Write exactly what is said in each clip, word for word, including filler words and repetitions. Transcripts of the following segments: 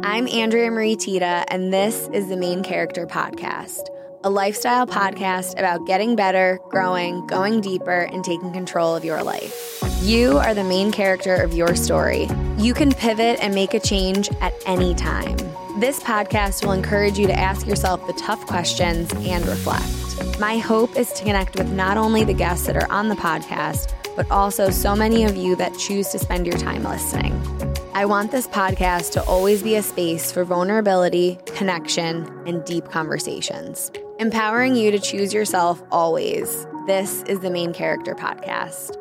I'm Andrea Marie Tita, and this is the Main Character Podcast, a lifestyle podcast about getting better, growing, going deeper, and taking control of your life. You are the main character of your story. You can pivot and make a change at any time. This podcast will encourage you to ask yourself the tough questions and reflect. My hope is to connect with not only the guests that are on the podcast, but also so many of you that choose to spend your time listening. I want this podcast to always be a space for vulnerability, connection, and deep conversations. Empowering you to choose yourself always. This is the Main Character Podcast.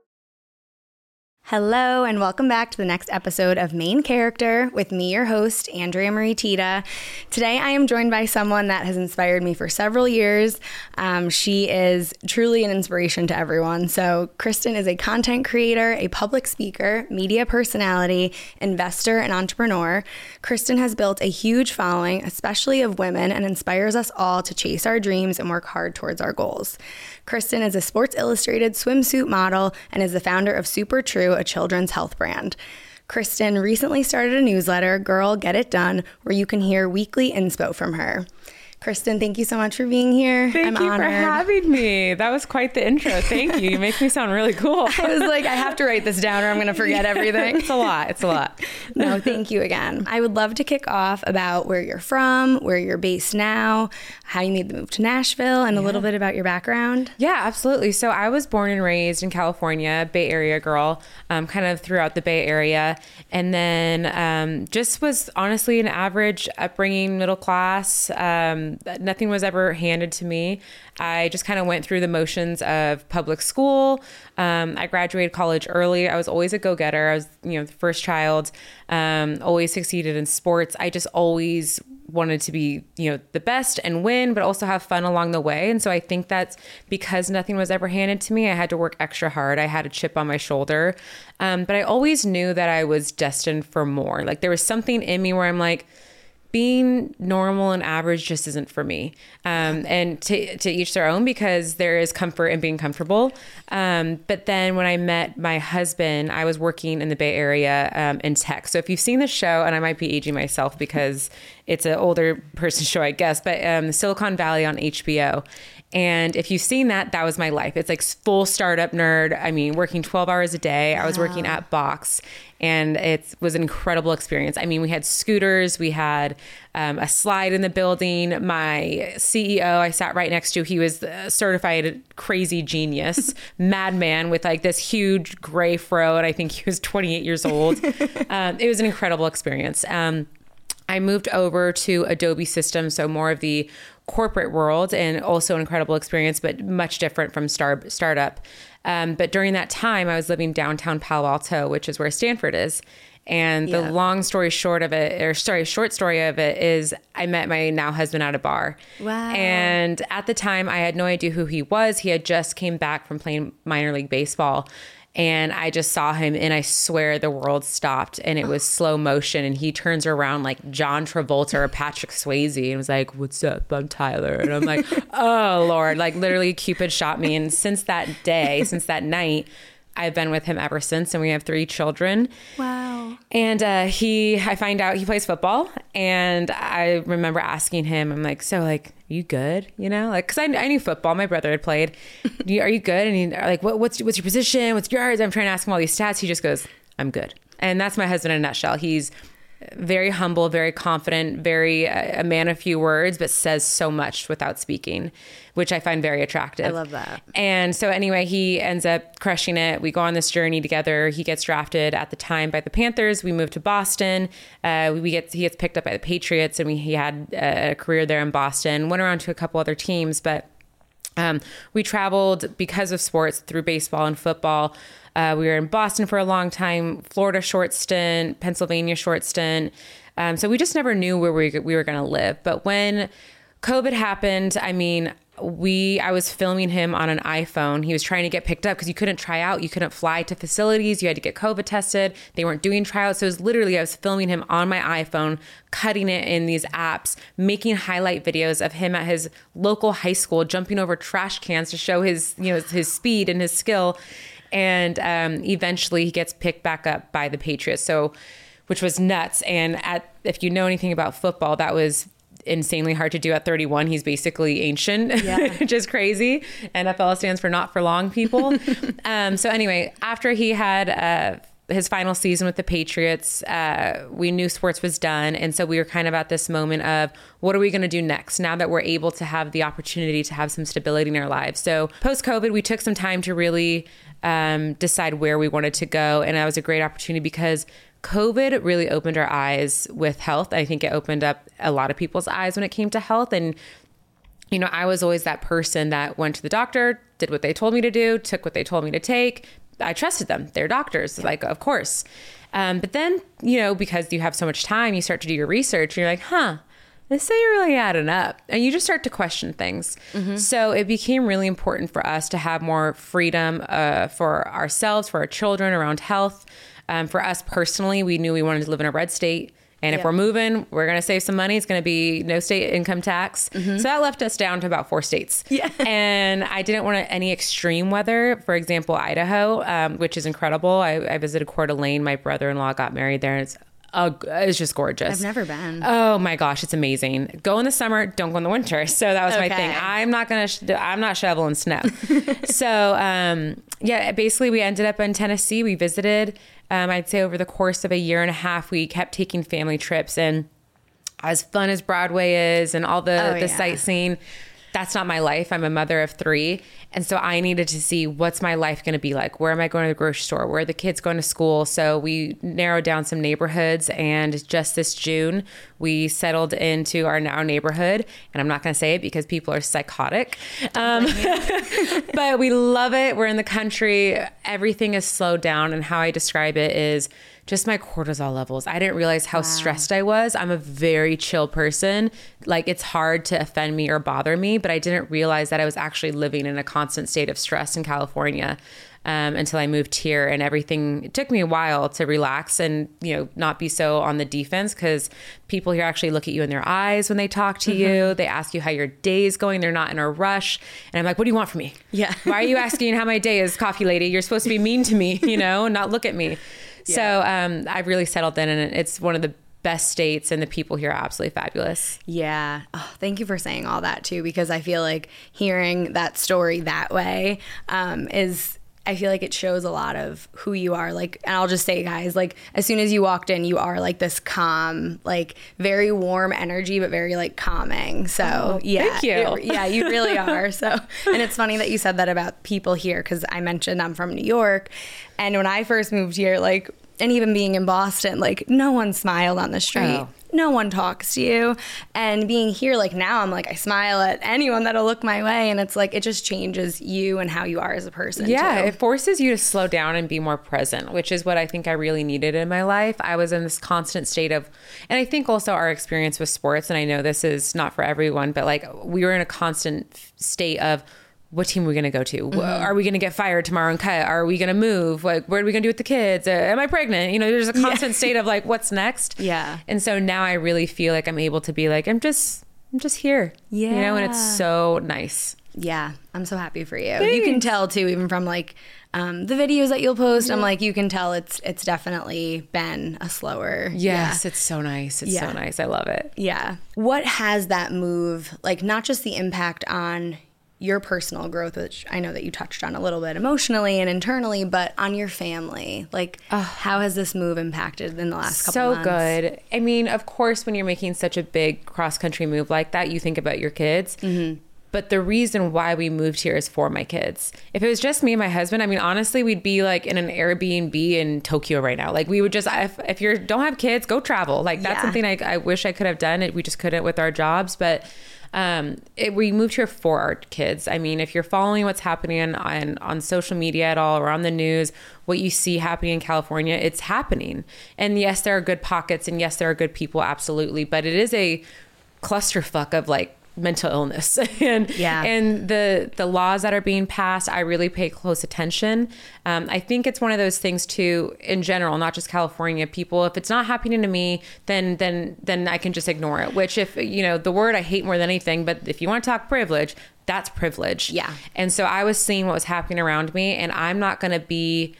Hello, and welcome back to the next episode of Main Character with me, your host, Andrea Marie Tita. Today, I am joined by someone that has inspired me for several years. Um, she is truly an inspiration to everyone. So, Kristen is a content creator, a public speaker, media personality, investor, and entrepreneur. Kristen has built a huge following, especially of women, and inspires us all to chase our dreams and work hard towards our goals. Kristen is a Sports Illustrated swimsuit model and is the founder of Super True, a children's health brand. Kristen recently started a newsletter, Girl Get It Done, where you can hear weekly inspo from her. Kristen, thank you so much for being here. Thank I'm you honored. for having me. That was quite the intro. Thank you. You make me sound really cool. I was like, I have to write this down or I'm going to forget everything. It's a lot. It's a lot. No, thank you again. I would love to kick off about where you're from, where you're based now, how you made the move to Nashville, and yeah. a little bit about your background. Yeah, absolutely. So I was born and raised in California, Bay Area girl, um, kind of throughout the Bay Area. And then um, just was honestly an average upbringing, middle class. Um, nothing was ever handed to me. I just kind of went through the motions of public school. Um, I graduated college early. I was always a go-getter. I was, you know, the first child, um, always succeeded in sports. I just always wanted to be, you know, the best and win, but also have fun along the way. And so I think that's because nothing was ever handed to me. I had to work extra hard. I had a chip on my shoulder. Um, but I always knew that I was destined for more. Like there was something in me where I'm like, being normal and average just isn't for me. Um, and to, to each their own, because there is comfort in being comfortable. Um, but then when I met my husband, I was working in the Bay Area um, in tech. So if you've seen the show, and I might be aging myself because it's an older person show, I guess, but um, Silicon Valley on H B O. And if you've seen that, that was my life. It's like full startup nerd. I mean, working twelve hours a day. I was wow. working at Box, and it was an incredible experience. I mean, we had scooters, we had um, a slide in the building. My C E O, I sat right next to, he was a certified crazy genius, madman with like this huge gray fro. And I think he was twenty-eight years old. um, it was an incredible experience. Um, I moved over to Adobe Systems, so more of the corporate world, and also an incredible experience, but much different from star, startup. Um, but during that time, I was living downtown Palo Alto, which is where Stanford is. And the yeah. long story short of it, or sorry, short story of it is I met my now husband at a bar. Wow. And at the time, I had no idea who he was. He had just came back from playing minor league baseball. And I just saw him, and I swear the world stopped, and it was slow motion. And he turns around like John Travolta or Patrick Swayze and was like, "What's up? I'm Tyler." And I'm like, oh, Lord, like literally Cupid shot me. And since that day, since that night, I've been with him ever since, and we have three children. Wow. And uh, he, I find out he plays football, and I remember asking him, I'm like, so like, are you good? You know, like, cause I, I knew football. My brother had played. Are you good? And he like, what, what's, what's your position? What's yours? I'm trying to ask him all these stats. He just goes, I'm good. And that's my husband in a nutshell. He's very humble, very confident, very uh, a man of few words, but says so much without speaking, which I find very attractive. I love that. And so anyway, he ends up crushing it. We go on this journey together. He gets drafted at the time by the Panthers. We move to Boston. Uh, we get he gets picked up by the Patriots, and we he had a career there in Boston. Went around to a couple other teams, but um, we traveled because of sports through baseball and football. Uh, we were in Boston for a long time, Florida short stint, Pennsylvania short stint. Um, so we just never knew where we, we were going to live. But when COVID happened, I mean, we, I was filming him on an iPhone. He was trying to get picked up because you couldn't try out. You couldn't fly to facilities. You had to get COVID tested. They weren't doing tryouts. So it was literally, I was filming him on my iPhone, cutting it in these apps, making highlight videos of him at his local high school, jumping over trash cans to show his, you know, his speed and his skill. And um, eventually he gets picked back up by the Patriots. So which was nuts. And at, if you know anything about football, that was insanely hard to do at thirty-one. He's basically ancient, yeah. which is crazy. N F L stands for not for long people. um, so anyway, after he had uh, his final season with the Patriots, uh, we knew sports was done. And so we were kind of at this moment of what are we going to do next now that we're able to have the opportunity to have some stability in our lives. So post-COVID, we took some time to really um, decide where we wanted to go. And that was a great opportunity because COVID really opened our eyes with health. I think it opened up a lot of people's eyes when it came to health. And, you know, I was always that person that went to the doctor, did what they told me to do, took what they told me to take. I trusted them. They're doctors. Yeah. Like, of course. Um, but then, you know, because you have so much time, you start to do your research and you're like, huh, this ain't really adding up. And you just start to question things. Mm-hmm. So it became really important for us to have more freedom uh, for ourselves, for our children around health. Um, for us personally, we knew we wanted to live in a red state. And if yeah. we're moving, we're going to save some money. It's going to be no state income tax. Mm-hmm. So that left us down to about four states. Yeah. And I didn't want any extreme weather. For example, Idaho, um, which is incredible. I, I visited Coeur d'Alene. My brother-in-law got married there. And it's uh, it's just gorgeous. I've never been. Oh my gosh, it's amazing. Go in the summer, don't go in the winter. So that was okay. my thing. I'm not going to, sh- I'm not shoveling snow. so um, yeah, basically we ended up in Tennessee. We visited. Um, I'd say over the course of a year and a half, we kept taking family trips, and as fun as Broadway is and all the, oh, the yeah. sightseeing, that's not my life. I'm a mother of three. And so I needed to see what's my life going to be like? Where am I going to the grocery store? Where are the kids going to school? So we narrowed down some neighborhoods, and just this June, we settled into our now neighborhood. And I'm not going to say it because people are psychotic. Um, but we love it. We're in the country. Everything is slowed down. And how I describe it is just my cortisol levels. I didn't realize how wow. stressed I was. I'm a very chill person. Like, it's hard to offend me or bother me, but I didn't realize that I was actually living in a constant state of stress in California um, until I moved here, and everything, it took me a while to relax and, you know, not be so on the defense, because people here actually look at you in their eyes when they talk to mm-hmm. you. They ask you how your day is going. They're not in a rush. And I'm like, what do you want from me? Yeah. Why are you asking how my day is, coffee lady? You're supposed to be mean to me, you know, and not look at me. Yeah. So um, I've really settled in, and it's one of the best states, and the people here are absolutely fabulous. Yeah. Oh, thank you for saying all that too, because I feel like hearing that story that way um, is, I feel like it shows a lot of who you are. Like, and I'll just say, guys, like, as soon as you walked in, you are like this calm, like very warm energy, but very like calming. So oh, yeah, thank you. It, yeah, you really are. So, and it's funny that you said that about people here, because I mentioned I'm from New York, and when I first moved here, like, and even being in Boston, like, no one smiled on the street. Oh. No one talks to you. And being here, like, now I'm like, I smile at anyone that'll look my way. And it's like, it just changes you and how you are as a person. Yeah, too. It forces you to slow down and be more present, which is what I think I really needed in my life. I was in this constant state of, and I think also our experience with sports, and I know this is not for everyone, but like, we were in a constant state of, what team are we going to go to? Mm-hmm. Are we going to get fired tomorrow and cut? Are we going to move? Like, what are we going to do with the kids? Uh, am I pregnant? You know, there's a constant yeah. state of like, what's next? Yeah. And so now I really feel like I'm able to be like, I'm just, I'm just here. Yeah. You know, and it's so nice. Yeah. I'm so happy for you. Thanks. You can tell too, even from like um, the videos that you'll post, yeah. I'm like, you can tell it's, it's definitely been a slower. Yes. Yeah. It's so nice. It's yeah. so nice. I love it. Yeah. What has that move, like, not just the impact on your personal growth, which I know that you touched on a little bit emotionally and internally, but on your family, like, oh, how has this move impacted in the last couple so months? So good. I mean, of course, when you're making such a big cross-country move like that, you think about your kids. Mm-hmm. But the reason why we moved here is for my kids. If it was just me and my husband, I mean, honestly, we'd be like in an Airbnb in Tokyo right now. Like, we would just, if, if you don't have kids, go travel. Like, that's yeah. something I, I wish I could have done. It. We just couldn't with our jobs. But Um, it, we moved here for our kids. I mean, if you're following what's happening on, on, on social media at all, or on the news, what you see happening in California, it's happening. And yes, there are good pockets, and yes, there are good people, absolutely. But it is a clusterfuck of like mental illness and yeah. and the the laws that are being passed, I really pay close attention. Um, I think it's one of those things too, in general, not just California. People, if it's not happening to me, then then then I can just ignore it. Which, if you know, the word I hate more than anything, but if you want to talk privilege, that's privilege. Yeah. And so I was seeing what was happening around me, and I'm not going to be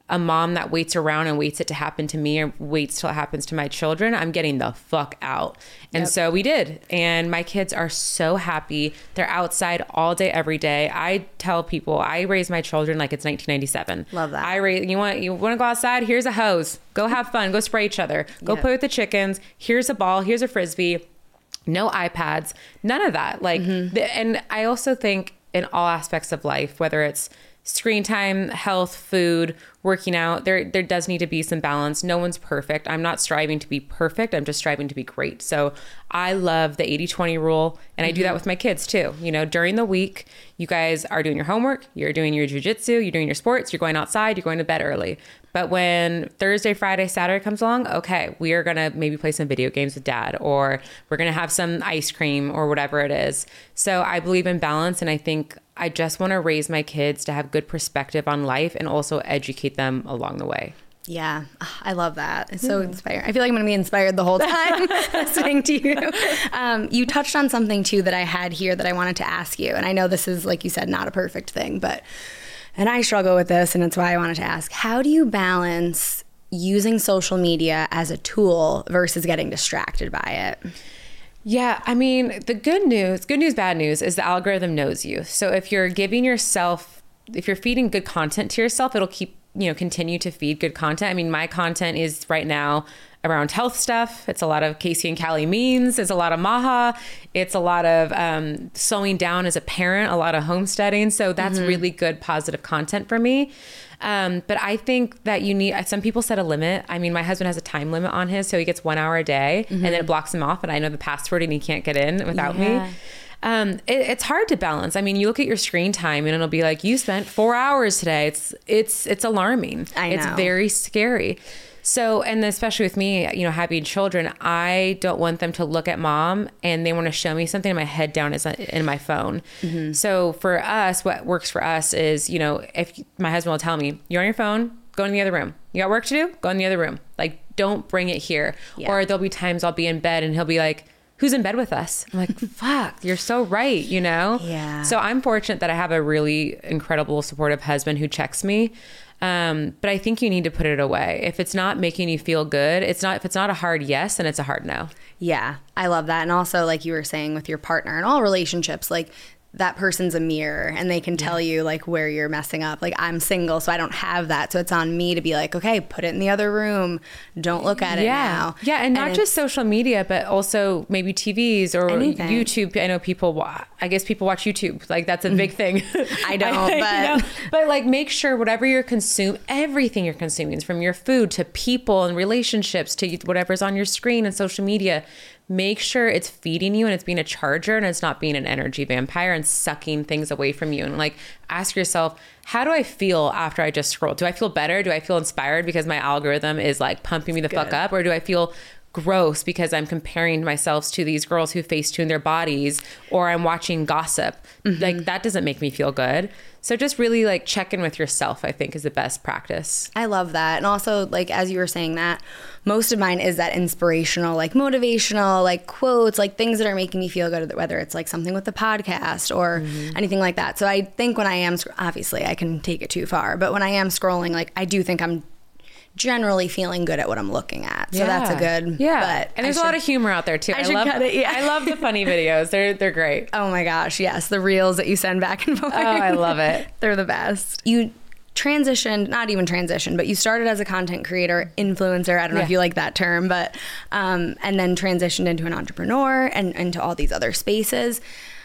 a mom that waits around and waits it to happen to me or waits till it happens to my children, I'm getting the fuck out. And yep. so we did. And my kids are so happy. They're outside all day, every day. I tell people I raise my children like it's nineteen ninety-seven. Love that. I raise, you want, you want to go outside? Here's a hose. Go have fun. Go spray each other. Go yep. play with the chickens. Here's a ball. Here's a Frisbee. No iPads. None of that. Like, mm-hmm. the, and I also think in all aspects of life, whether it's screen time, health, food, working out, there there does need to be some balance. No one's perfect. I'm not striving to be perfect. I'm just striving to be great. So I love the eighty twenty rule. And mm-hmm. I do that with my kids too. You know, during the week, you guys are doing your homework, you're doing your jujitsu, you're doing your sports, you're going outside, you're going to bed early. But when Thursday, Friday, Saturday comes along, okay, we are going to maybe play some video games with dad, or we're going to have some ice cream or whatever it is. So I believe in balance. And I think I just want to raise my kids to have good perspective on life and also educate them along the way. Yeah, I love that. It's so inspiring. I feel like I'm going to be inspired the whole time listening to you. Um, you touched on something too that I had here that I wanted to ask you. And I know this is, like you said, not a perfect thing, but, and I struggle with this, and it's why I wanted to ask, how do you balance using social media as a tool versus getting distracted by it? Yeah, I mean, the good news, good news, bad news is the algorithm knows you. So if you're giving yourself, if you're feeding good content to yourself, it'll keep, you know, continue to feed good content. I mean, my content is right now around health stuff. It's a lot of Casey and Callie memes. It's a lot of Maha. It's a lot of um, slowing down as a parent, a lot of homesteading. So that's mm-hmm. really good, positive content for me. Um, but I think that you need, some people set a limit. I mean, my husband has a time limit on his, so he gets one hour a day mm-hmm. and then it blocks him off and I know the password and he can't get in without yeah. me. Um, it, it's hard to balance. I mean, you look at your screen time and it'll be like, you spent four hours today. It's, it's, it's alarming. I know. It's very scary. So, and especially with me, you know, having children, I don't want them to look at mom and they want to show me something and my head down is in my phone. Mm-hmm. So for us, what works for us is, you know, if my husband will tell me, you're on your phone, go in the other room. You got work to do? Go in the other room. Like, don't bring it here. Yeah. Or there'll be times I'll be in bed and he'll be like, who's in bed with us? I'm like, fuck, you're so right, you know? Yeah. So I'm fortunate that I have a really incredible, supportive husband who checks me. Um, but I think you need to put it away. If it's not making you feel good, it's not, if it's not a hard yes, then it's a hard no. Yeah, I love that. And also, like you were saying with your partner and all relationships, like that person's a mirror and they can yeah. tell you like where you're messing up. Like I'm single, so I don't have that. So it's on me to be like, okay, put it in the other room. Don't look at yeah. it now. Yeah. And not and just social media, but also maybe T Vs or anything. YouTube. I know people, wa- I guess people watch YouTube. Like that's a big thing. I don't, but. You know? But like make sure whatever you're consuming, everything you're consuming, from your food to people and relationships to whatever's on your screen and social media, make sure it's feeding you and it's being a charger and it's not being an energy vampire and sucking things away from you. And like, ask yourself, how do I feel after I just scroll? Do I feel better? Do I feel inspired because my algorithm is like pumping me the Good. fuck up? Or do I feel gross because I'm comparing myself to these girls who Facetune their bodies, or I'm watching gossip? Mm-hmm. Like that doesn't make me feel good. So just really like check in with yourself, I think is the best practice. I love that. And also, like, as you were saying that, most of mine is that inspirational, like motivational, like quotes, like things that are making me feel good, whether it's like something with the podcast or mm-hmm. anything like that. So I think when I am, obviously I can take it too far, but when I am scrolling, like I do think I'm generally feeling good at what I'm looking at. So yeah. that's a good, yeah. But and there's should, a lot of humor out there too. I, I should love, cut it, yeah. I love the funny videos. They're, they're great. Oh my gosh. Yes. The reels that you send back and forth. Oh, I love it. They're the best. You transitioned, not even transitioned, but you started as a content creator, influencer. I don't know yeah. if you like that term, but, um, and then transitioned into an entrepreneur and into all these other spaces.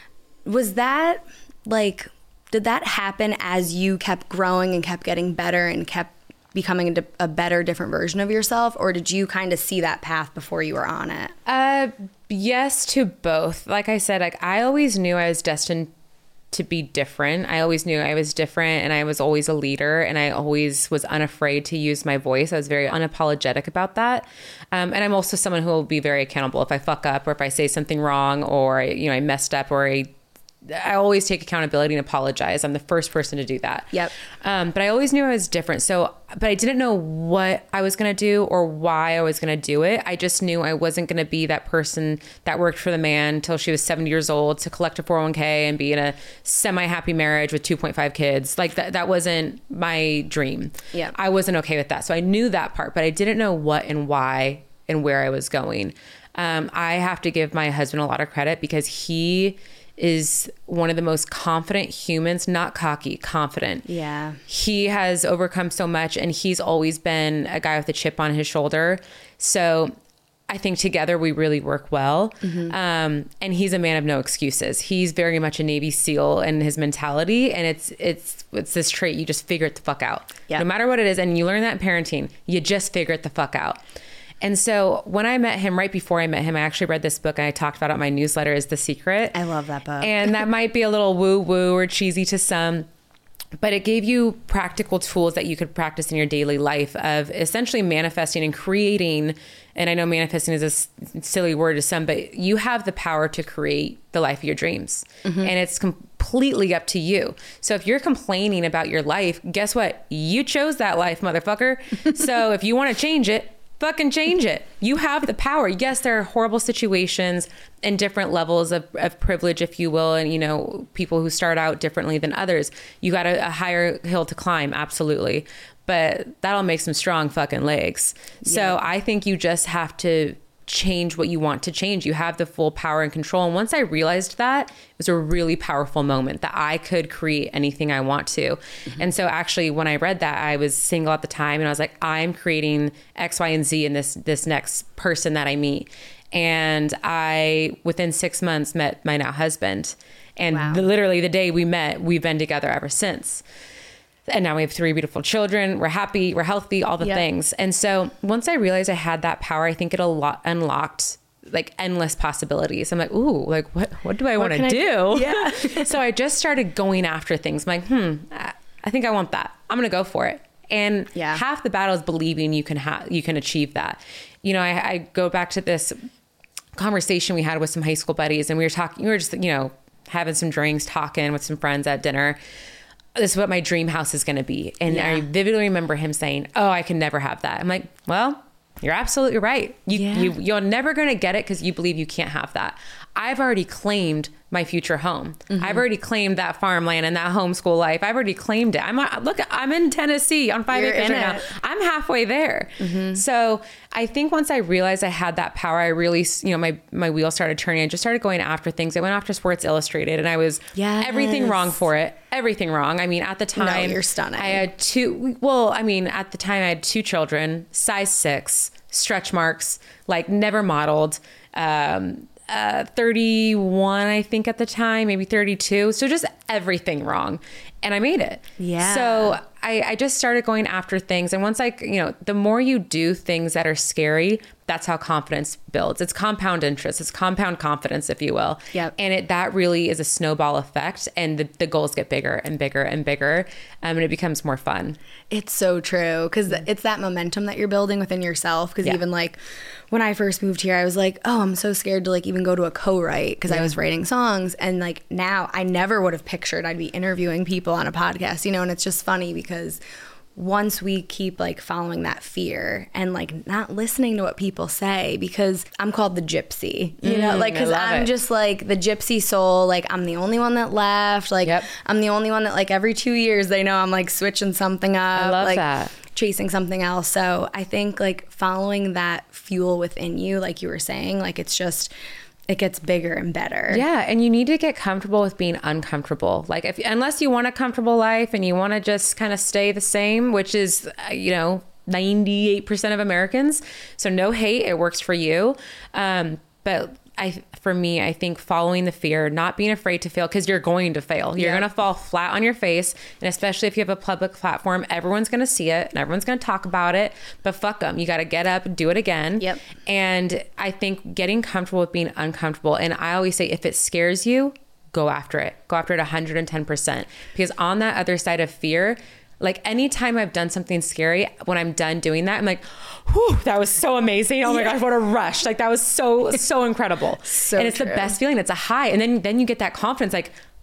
Was that like, did that happen as you kept growing and kept getting better and kept becoming a, a better, different version of yourself? Or did you kind of see that path before you were on it? Uh, yes to both. Like I said, like I always knew I was destined to be different. I always knew I was different and I was always a leader and I always was unafraid to use my voice. I was very unapologetic about that. Um, and I'm also someone who will be very accountable if I fuck up or if I say something wrong or, you know, I messed up or I I always take accountability and apologize. I'm the first person to do that. Yep. Um, but I always knew I was different. So, but I didn't know what I was going to do or why I was going to do it. I just knew I wasn't going to be that person that worked for the man till she was seventy years old to collect a four oh one k and be in a semi-happy marriage with two point five kids. Like that, that wasn't my dream. Yeah. I wasn't okay with that. So I knew that part, but I didn't know what and why and where I was going. Um, I have to give my husband a lot of credit because he is one of the most confident humans, not cocky, confident. Yeah. He has overcome so much and he's always been a guy with a chip on his shoulder. So I think together we really work well. Mm-hmm. Um, and he's a man of no excuses. He's very much a Navy SEAL in his mentality. And it's, it's, it's this trait. You just figure it the fuck out. Yep. No matter what it is. And you learn that in parenting, you just figure it the fuck out. And so when I met him, right before I met him, I actually read this book and I talked about it in my newsletter, is The Secret. I love that book. And that might be a little woo woo or cheesy to some, but it gave you practical tools that you could practice in your daily life of essentially manifesting and creating. And I know manifesting is a s- silly word to some, but you have the power to create the life of your dreams. Mm-hmm. And it's completely up to you. So if you're complaining about your life, guess what? You chose that life, motherfucker. So if you want to change it, fucking change it. You have the power. Yes, there are horrible situations and different levels of, of privilege, if you will. And, you know, people who start out differently than others. You got a, a higher hill to climb. Absolutely. But that'll make some strong fucking legs. Yeah. So I think you just have to change what you want to change. You have the full power and control. And once I realized that, it was a really powerful moment that I could create anything I want to. Mm-hmm. And so actually when I read that, I was single at the time and I was like, I'm creating X, Y, and Z in this, this next person that I meet. And I, within six months, met my now husband. And wow. the, literally the day we met, we've been together ever since. And now we have three beautiful children. We're happy, we're healthy, all the yep. things. And so once I realized I had that power, I think it a lot unlocked like endless possibilities. I'm like, ooh, like what, what do I want to do? Yeah. So I just started going after things. I'm like, hmm, I think I want that. I'm going to go for it. And yeah. half the battle is believing you can have, you can achieve that. You know, I, I go back to this conversation we had with some high school buddies and we were talking, we were just, you know, having some drinks, talking with some friends at dinner. This is what my dream house is going to be. And yeah. I vividly remember him saying, oh, I can never have that. I'm like, well, you're absolutely right. You, yeah. you, you're never going to get it because you believe you can't have that. I've already claimed my future home. Mm-hmm. I've already claimed that farmland and that homeschool life. I've already claimed it. I'm look, I'm in Tennessee on five You're acres right it. now. I'm halfway there. Mm-hmm. So I think once I realized I had that power, I really, you know, my, my wheels started turning. I just started going after things. I went after Sports Illustrated and I was yes. everything wrong for it. Everything wrong. I mean, at the time, no, you're stunning. I had two, well, I mean, at the time I had two children, size six, stretch marks, like never modeled, um, uh, thirty-one, I think at the time, maybe thirty-two. So just everything wrong. And I made it. Yeah. So I, I just started going after things. And once I, you know, the more you do things that are scary, that's how confidence builds. It's compound interest. It's compound confidence, if you will. Yep. And it, that really is a snowball effect. And the, the goals get bigger and bigger and bigger. Um, and it becomes more fun. It's so true. Because it's that momentum that you're building within yourself. Because yeah. even like when I first moved here, I was like, oh, I'm so scared to like even go to a co-write because yeah. I was writing songs. And like now I never would have pictured I'd be interviewing people on a podcast, you know, and it's just funny because once we keep like following that fear and like not listening to what people say, because I'm called the gypsy, you know, mm, like because I'm it. just like the gypsy soul, like I'm the only one that left, like yep. I'm the only one that like every two years they know I'm like switching something up. I love like, that. Chasing something else. So I think like following that fuel within you, like you were saying, like it's just, it gets bigger and better. Yeah. And you need to get comfortable with being uncomfortable. Like if, unless you want a comfortable life and you want to just kind of stay the same, which is, you know, ninety-eight percent of Americans. So no hate, it works for you. Um, but I, for me, I think following the fear, not being afraid to fail, because you're going to fail. You're yeah. going to fall flat on your face. And especially if you have a public platform, everyone's going to see it and everyone's going to talk about it. But fuck them. You got to get up and do it again. Yep. And I think getting comfortable with being uncomfortable. And I always say, if it scares you, go after it. Go after it one hundred ten percent. Because on that other side of fear, like anytime I've done something scary, when I'm done doing that, I'm like, whew, that was so amazing. Oh my yeah. gosh, what a rush. Like that was so, so incredible. So and it's true. the best feeling. It's a high. And then, then you get that confidence like,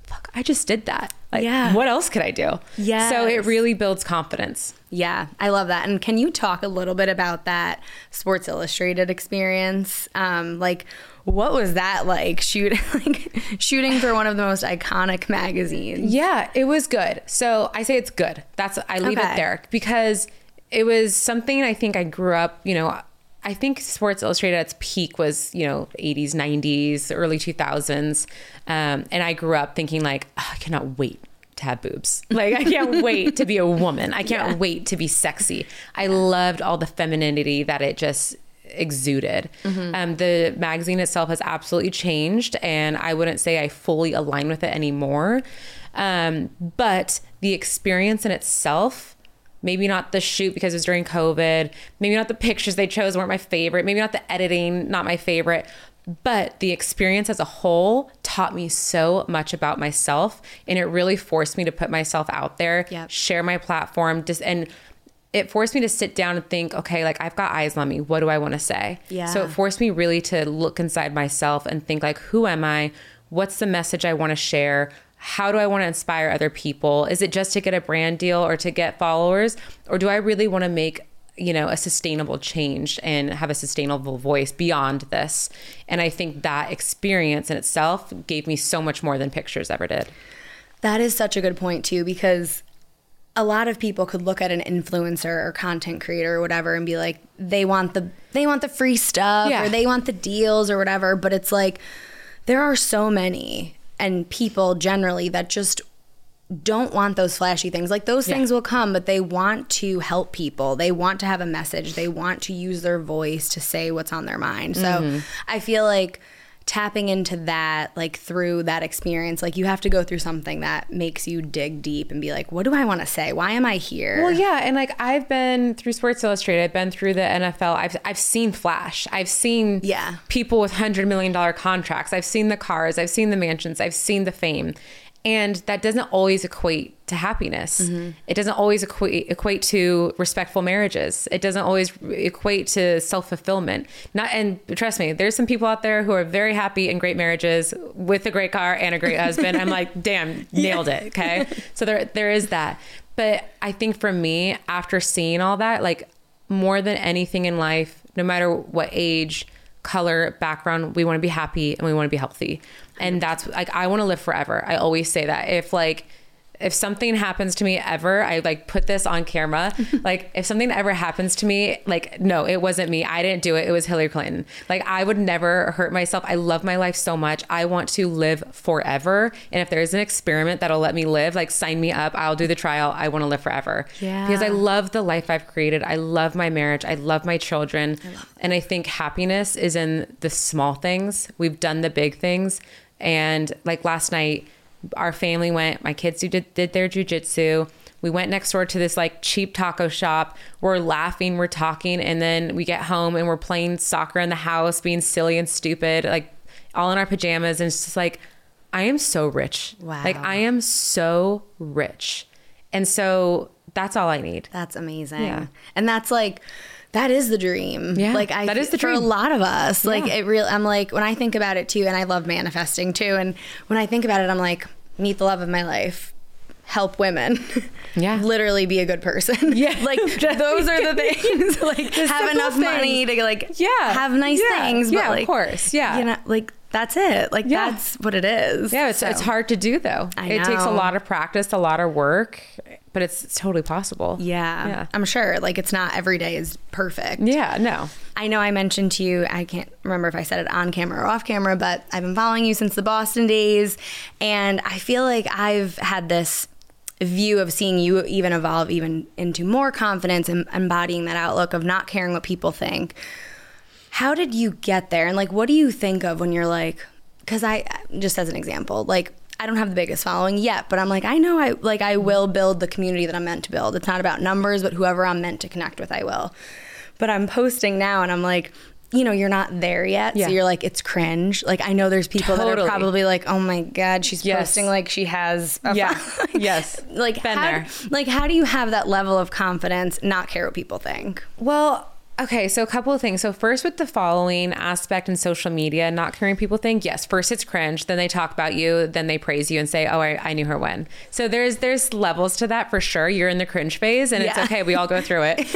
fuck, I just did that. Like, Yeah. what else could I do? Yes. So it really builds confidence. Yeah, I love that. And can you talk a little bit about that Sports Illustrated experience? Um, like, what was that like? Shoot, like shooting for one of the most iconic magazines. Yeah, it was good. So I say it's good. That's I leave Okay. it there because it was something I think I grew up, you know, I think Sports Illustrated at its peak was, you know, eighties, nineties, early two thousands. Um, and I grew up thinking like, oh, I cannot wait to have boobs. Like, I can't wait to be a woman. I can't Yeah. wait to be sexy. I loved all the femininity that it just exuded. Mm-hmm. Um, the magazine itself has absolutely changed, and I wouldn't say I fully align with it anymore. Um, but the experience in itself, maybe not the shoot because it was during COVID, maybe not the pictures they chose weren't my favorite, maybe not the editing, not my favorite, but the experience as a whole taught me so much about myself, and it really forced me to put myself out there, Yep. share my platform, just and it forced me to sit down and think, okay, like I've got eyes on me. What do I want to say? Yeah. So it forced me really to look inside myself and think like, who am I? What's the message I want to share? How do I want to inspire other people? Is it just to get a brand deal or to get followers? Or do I really want to make, you know, a sustainable change and have a sustainable voice beyond this? And I think that experience in itself gave me so much more than pictures ever did. That is such a good point too, because a lot of people could look at an influencer or content creator or whatever and be like, they want the they want the free stuff Yeah. or they want the deals or whatever. But it's like, there are so many and people generally that just don't want those flashy things. Like those Yeah. things will come, but they want to help people. They want to have a message. They want to use their voice to say what's on their mind. So Mm-hmm. I feel like tapping into that, like through that experience, like you have to go through something that makes you dig deep and be like, what do I want to say? Why am I here? Well, yeah, and like I've been through Sports Illustrated, I've been through the N F L. I've I've seen flash. I've seen Yeah. people with hundred million dollar contracts. I've seen the cars. I've seen the mansions. I've seen the fame, and that doesn't always equate to happiness. Mm-hmm. It doesn't always equate equate to respectful marriages. It doesn't always equate to self fulfillment. Not and trust me, there's some people out there who are very happy in great marriages with a great car and a great husband. I'm like, damn, nailed it. Okay, so there there is that. But I think for me, after seeing all that, like more than anything in life, no matter what age, color, background, we want to be happy and we want to be healthy. And that's like, I want to live forever. I always say that. If like, if something happens to me ever, I like put this on camera. Like if something ever happens to me, like, no, it wasn't me. I didn't do it. It was Hillary Clinton. Like I would never hurt myself. I love my life so much. I want to live forever. And if there's an experiment that'll let me live, like sign me up. I'll do the trial. I want to live forever. Yeah. Because I love the life I've created. I love my marriage. I love my children. I and I think happiness is in the small things. We've done the big things. And like last night, our family went, my kids did, did their jujitsu. We went next door to this like cheap taco shop. We're laughing, we're talking. And then we get home and we're playing soccer in the house, being silly and stupid, like all in our pajamas. And it's just like, I am so rich. Wow. Like I am so rich. And so that's all I need. That's amazing. Yeah. And that's like, that is the dream. Yeah, like I, that is the for dream. a lot of us. Like Yeah. it real. I'm like, when I think about it too, and I love manifesting too. And when I think about it, I'm like, meet the love of my life, help women, Yeah. literally be a good person. Yeah. like those are the things. Like The have simple enough things. money to like Yeah. have nice Yeah. things. Yeah, but of like, course. Yeah. you know, like that's it. Like Yeah. that's what it is. Yeah, it's, So, it's hard to do though. I It takes a know. lot of practice, a lot of work, but it's, it's totally possible. Yeah, Yeah. I'm sure. Like it's not every day is perfect. Yeah, no. I know I mentioned to you, I can't remember if I said it on camera or off camera, but I've been following you since the Boston days. And I feel like I've had this view of seeing you even evolve even into more confidence and embodying that outlook of not caring what people think. How did you get there? And like, what do you think of when you're like, because I, just as an example, like, I don't have the biggest following yet, but I'm like, I know I like I will build the community that I'm meant to build. It's not about numbers, but whoever I'm meant to connect with, I will. But I'm posting now and I'm like, you know, you're not there yet. Yeah. So you're like, it's cringe. Like, I know there's people that Totally. are probably like, oh my God, she's Yes. posting like she has a Yeah. following. Yes. Like, Been how, there. like, how do you have that level of confidence, not care what people think? Well, Okay, so a couple of things. So first, with the following aspect in social media, not caring what people think. Yes, first it's cringe, then they talk about you, then they praise you and say, "Oh, I, I knew her when." So there's there's levels to that for sure. You're in the cringe phase, and yeah. it's okay. We all go through it.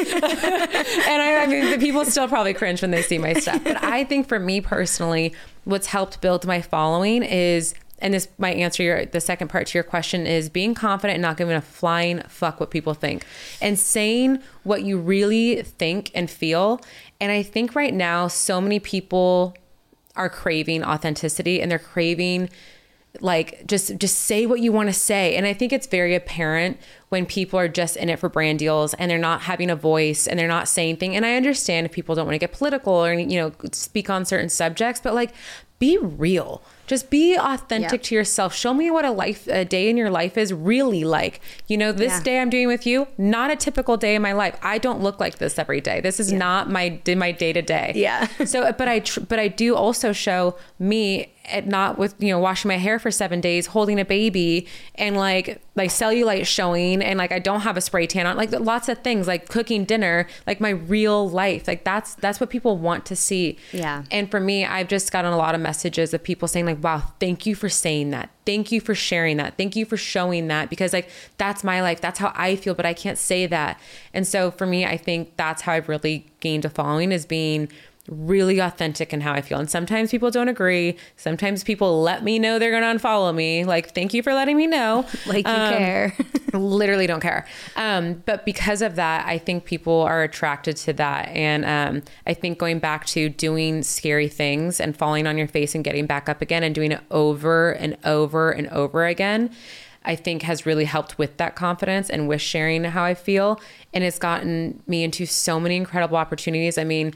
And I, I mean, the people still probably cringe when they see my stuff. But I think for me personally, what's helped build my following is, and this might answer your, the second part to your question, is being confident and not giving a flying fuck what people think and saying what you really think and feel. And I think right now, so many people are craving authenticity, and they're craving like, just, just say what you want to say. And I think it's very apparent when people are just in it for brand deals and they're not having a voice and they're not saying things. And I understand if people don't want to get political or, you know, speak on certain subjects, but like, be real. Just be authentic yeah. to yourself. Show me what a life, a day in your life is really like. You know, this yeah. day I'm doing with you, not a typical day in my life. I don't look like this every day. This is yeah. not my my day to day. Yeah. So, but I tr- but I do also show me at not with, you know, washing my hair for seven days, holding a baby, and like like cellulite showing, and like I don't have a spray tan on, like lots of things, like cooking dinner, like my real life. Like that's that's what people want to see. Yeah. And for me, I've just gotten a lot of messages of people saying like, "Wow, thank you for saying that. Thank you for sharing that. Thank you for showing that, because like that's my life. That's how I feel, but I can't say that." And so for me, I think that's how I've really gained a following, is being really authentic in how I feel. And sometimes people don't agree. Sometimes people let me know they're going to unfollow me. Like, thank you for letting me know. Like you um, care. Literally don't care. Um, but because of that, I think people are attracted to that. And um, I think going back to doing scary things and falling on your face and getting back up again and doing it over and over and over again, I think has really helped with that confidence and with sharing how I feel. And it's gotten me into so many incredible opportunities. I mean,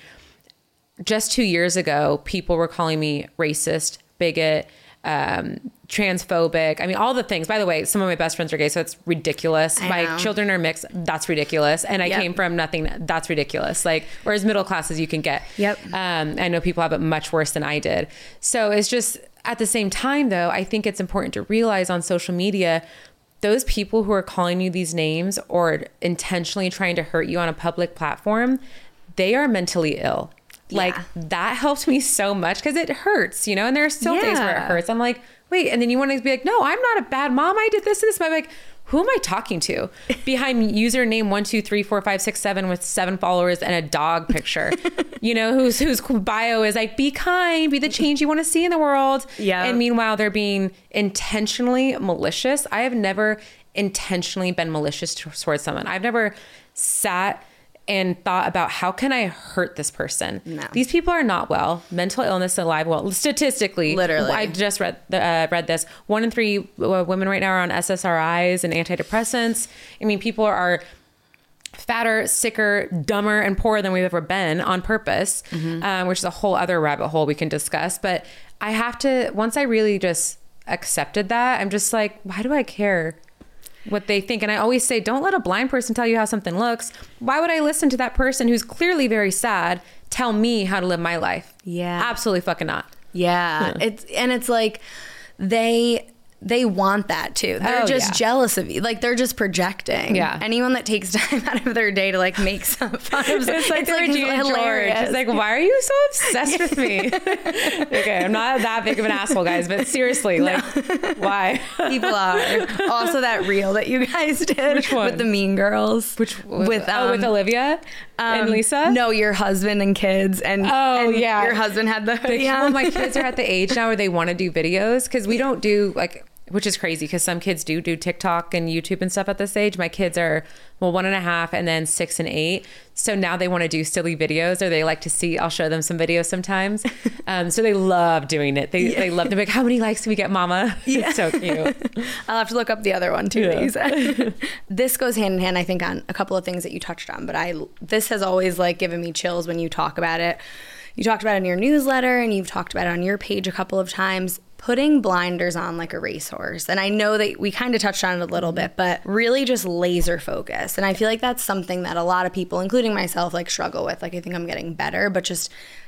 just two years ago, people were calling me racist, bigot, um, transphobic. I mean, all the things. By the way, some of my best friends are gay, so it's ridiculous. I my know. children are mixed. That's ridiculous. And I Yep. came from nothing. That's ridiculous. Like, or as middle class as you can get. Yep. Um, I know people have it much worse than I did. So it's just, at the same time, though, I think it's important to realize on social media, those people who are calling you these names or intentionally trying to hurt you on a public platform, they are mentally ill. Like Yeah. that helped me so much, because it hurts, you know, and there are still Yeah. days where it hurts. I'm like, wait, and then you want to be like, no, I'm not a bad mom. I did this and this. I'm like, who am I talking to behind username one, two, three, four, five, six, seven with seven followers and a dog picture, you know, whose, whose bio is like, be kind, be the change you want to see in the world. Yeah. And meanwhile, they're being intentionally malicious. I have never intentionally been malicious towards someone. I've never sat and thought about, how can I hurt this person? No. These people are not well. Mental illness alive. Well, statistically, Literally. I just read the, uh, read this. One in three uh, women right now are on S S R Is and antidepressants. I mean, people are fatter, sicker, dumber, and poorer than we've ever been on purpose, mm-hmm. um, which is a whole other rabbit hole we can discuss. But I have to, once I really just accepted that, I'm just like, why do I care what they think? And I always say, don't let a blind person tell you how something looks. Why would I listen to that person who's clearly very sad tell me how to live my life? Yeah. Absolutely fucking not. Yeah. It's, and it's like, they, they want that too. They're Oh, just yeah. jealous of you. Like, they're just projecting. Yeah. Anyone that takes time out of their day to like make some fun of It's like, it's like Regina George. hilarious. It's like, why are you so obsessed with me? Okay, I'm not that big of an asshole, guys, but seriously, like, why? People are. Also, that reel that you guys did Which one? with the Mean Girls. Which with oh, um, with Olivia and um, Lisa? No, your husband and kids, and Oh, and yeah. your husband had the The, hoodie well, on. my kids are at the age now where they want to do videos, because we don't do like, which is crazy because some kids do do TikTok and YouTube and stuff at this age. My kids are, well, one and a half and then six and eight. So now they want to do silly videos, or they like to see, I'll show them some videos sometimes. Um, so they love doing it. They, Yeah. they love to be like, how many likes do we get, mama? Yeah. It's so cute. I'll have to look up the other one too. Yeah. That you said. This goes hand in hand, I think, on a couple of things that you touched on. But I, this has always like given me chills when you talk about it. You talked about it in your newsletter, and you've talked about it on your page a couple of times. Putting blinders on like a racehorse. And I know that we kind of touched on it a little bit, but really just laser focus. And I feel like that's something that a lot of people, including myself, like struggle with. Like, I think I'm getting better, but just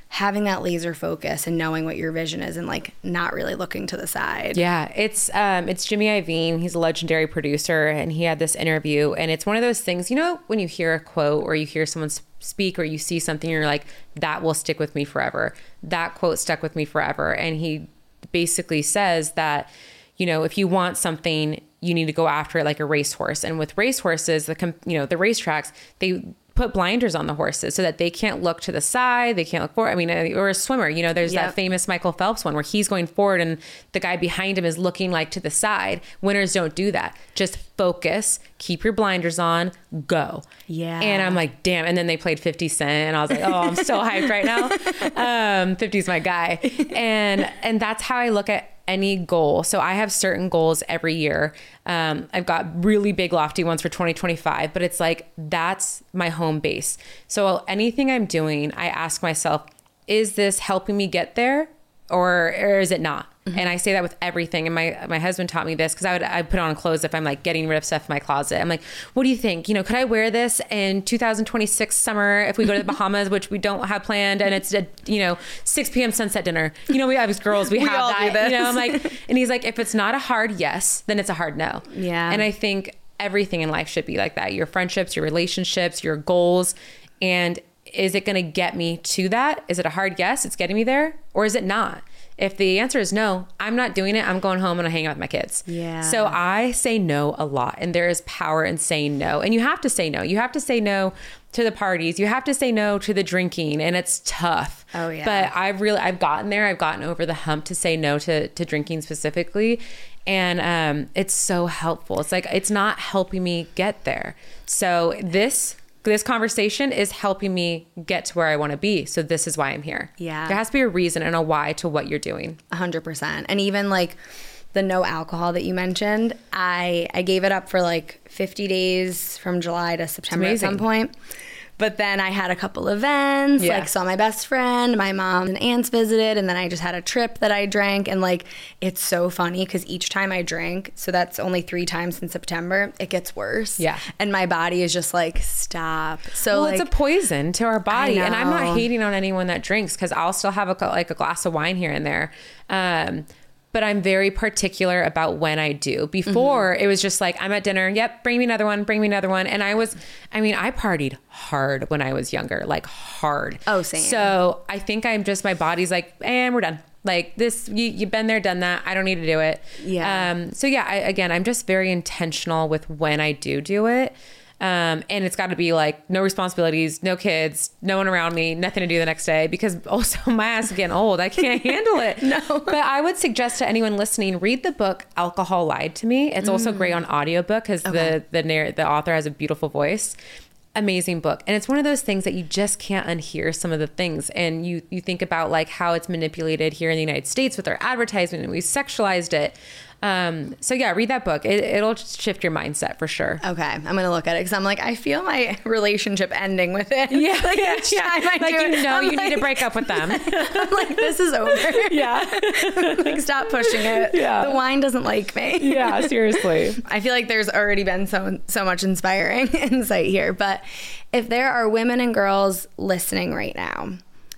having that laser focus and knowing what your vision is and like not really looking to the side. Yeah, it's um, it's Jimmy Iovine. He's a legendary producer, and he had this interview, and it's one of those things, you know, when you hear a quote or you hear someone speak or you see something, you're like, that will stick with me forever. That quote stuck with me forever. And he basically says that, you know, if you want something, you need to go after it like a racehorse. And with racehorses, the com- you know, the racetracks, they put blinders on the horses so that they can't look to the side. They can't look forward. I mean, or a swimmer, you know, there's yep. that famous Michael Phelps one where he's going forward and the guy behind him is looking like to the side. Winners don't do that. Just focus, keep your blinders on, go. Yeah. And I'm like, damn. And then they played fifty Cent and I was like, oh, I'm so hyped right now. Um, fifty's my guy. And, and that's how I look at any goal. So I have certain goals every year. Um, I've got really big lofty ones for twenty twenty-five, but it's like, that's my home base. So anything I'm doing, I ask myself, is this helping me get there or, or is it not? Mm-hmm. And I say that with everything. And my, my husband taught me this because I would, I put on clothes if I'm like getting rid of stuff in my closet. I'm like, what do you think? You know, could I wear this in two thousand twenty-six summer if we go to the Bahamas, which we don't have planned, and it's a, you know, six p.m. sunset dinner. You know, we have as girls, we, we have that, you know, I'm like, and he's like, if it's not a hard yes, then it's a hard no. Yeah. And I think everything in life should be like that. Your friendships, your relationships, your goals. And is it going to get me to that? Is it a hard yes? It's getting me there, or is it not? If the answer is no, I'm not doing it. I'm going home and I hang out with my kids. Yeah. So I say no a lot, and there is power in saying no. And you have to say no. You have to say no to the parties. You have to say no to the drinking, and it's tough. Oh yeah. But I've really, I've gotten there. I've gotten over the hump to say no to, to drinking specifically. And um, it's so helpful. It's like, it's not helping me get there. So this This conversation is helping me get to where I want to be. So this is why I'm here. Yeah. There has to be a reason and a why to what you're doing. A hundred percent. And even like the no alcohol that you mentioned, I, I gave it up for like fifty days from July to September at some point. But then I had a couple events, yeah. like saw my best friend, my mom and aunts visited, and then I just had a trip that I drank. And like, it's so funny because each time I drink, so that's only three times in September, it gets worse. Yeah. And my body is just like, stop. So well, like, it's a poison to our body. And I'm not hating on anyone that drinks because I'll still have a, like a glass of wine here and there. Um, But I'm very particular about when I do. Before, mm-hmm. it was just like, I'm at dinner. Yep, bring me another one. Bring me another one. And I was, I mean, I partied hard when I was younger, like hard. Oh, same. So I think I'm just, my body's like, and we're done. Like this, you, you've been there, done that. I don't need to do it. Yeah. Um. So yeah, I, again, I'm just very intentional with when I do do it. Um, and it's got to be like no responsibilities, no kids, no one around me, nothing to do the next day, because also my ass is getting old. I can't handle it. No. But I would suggest to anyone listening, read the book Alcohol Lied to Me. It's mm. also great on audiobook because okay. the, the, narr- the author has a beautiful voice. Amazing book. And it's one of those things that you just can't unhear some of the things. And you, you think about like how it's manipulated here in the United States with our advertisement, and we sexualized it. Um, so yeah, read that book. It, it'll shift your mindset for sure. Okay. I'm going to look at it because I'm like, I feel my relationship ending with it. Yeah. like, yeah, yeah. like you it, know, I'm you like, need to break up with them. I'm like, this is over. Yeah. like, stop pushing it. Yeah. The wine doesn't like me. Yeah, seriously. I feel like there's already been so, so much inspiring insight here, but if there are women and girls listening right now,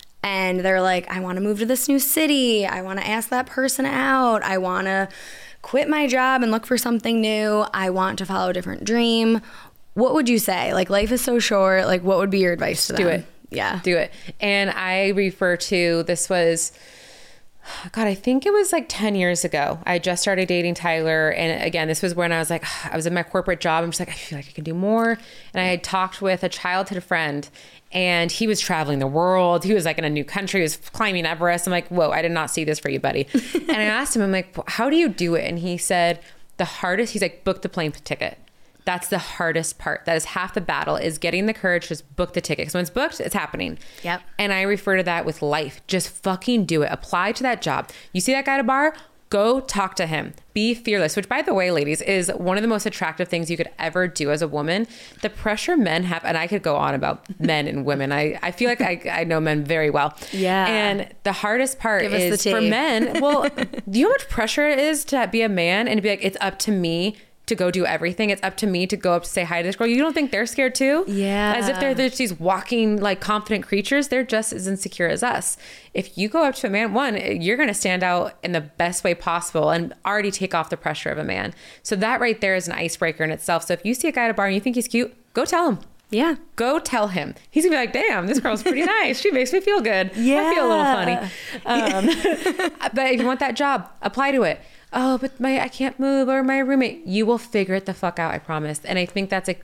and they're like, I want to move to this new city. I want to ask that person out. I want to quit my job and look for something new. I want to follow a different dream. What would you say? Like, life is so short. Like, what would be your advice to them? Do it. Yeah. Do it. And I refer to, this was, God, I think it was like ten years ago. I just started dating Tyler. And again, this was when I was like, I was in my corporate job. I'm just like, I feel like I can do more. And I had talked with a childhood friend, and he was traveling the world. He was like in a new country. He was climbing Everest. I'm like, whoa, I did not see this for you, buddy. And I asked him, I'm like, how do you do it? And he said, the hardest, he's like, book the plane ticket. That's the hardest part. That is half the battle, is getting the courage to just book the ticket. Because when it's booked, it's happening. Yep. And I refer to that with life. Just fucking do it. Apply to that job. You see that guy at a bar? Go talk to him. Be fearless, which, by the way, ladies, is one of the most attractive things you could ever do as a woman. The pressure men have, and I could go on about men and women. I, I feel like I, I know men very well. Yeah. And the hardest part Give is for men, well, do you know how much pressure it is to be a man and to be like, it's up to me to go do everything. It's up to me to go up to say hi to this girl. You don't think they're scared too? Yeah. As if they're, they're these walking like confident creatures. They're just as insecure as us. If you go up to a man, one, you're going to stand out in the best way possible and already take off the pressure of a man. So that right there is an icebreaker in itself. So if you see a guy at a bar and you think he's cute, go tell him. Yeah. Go tell him. He's gonna be like, damn, this girl's pretty nice. She makes me feel good. Yeah. I feel a little funny. Um, but if you want that job, apply to it. Oh, but my I can't move, or my roommate. You will figure it the fuck out, I promise. And I think that's a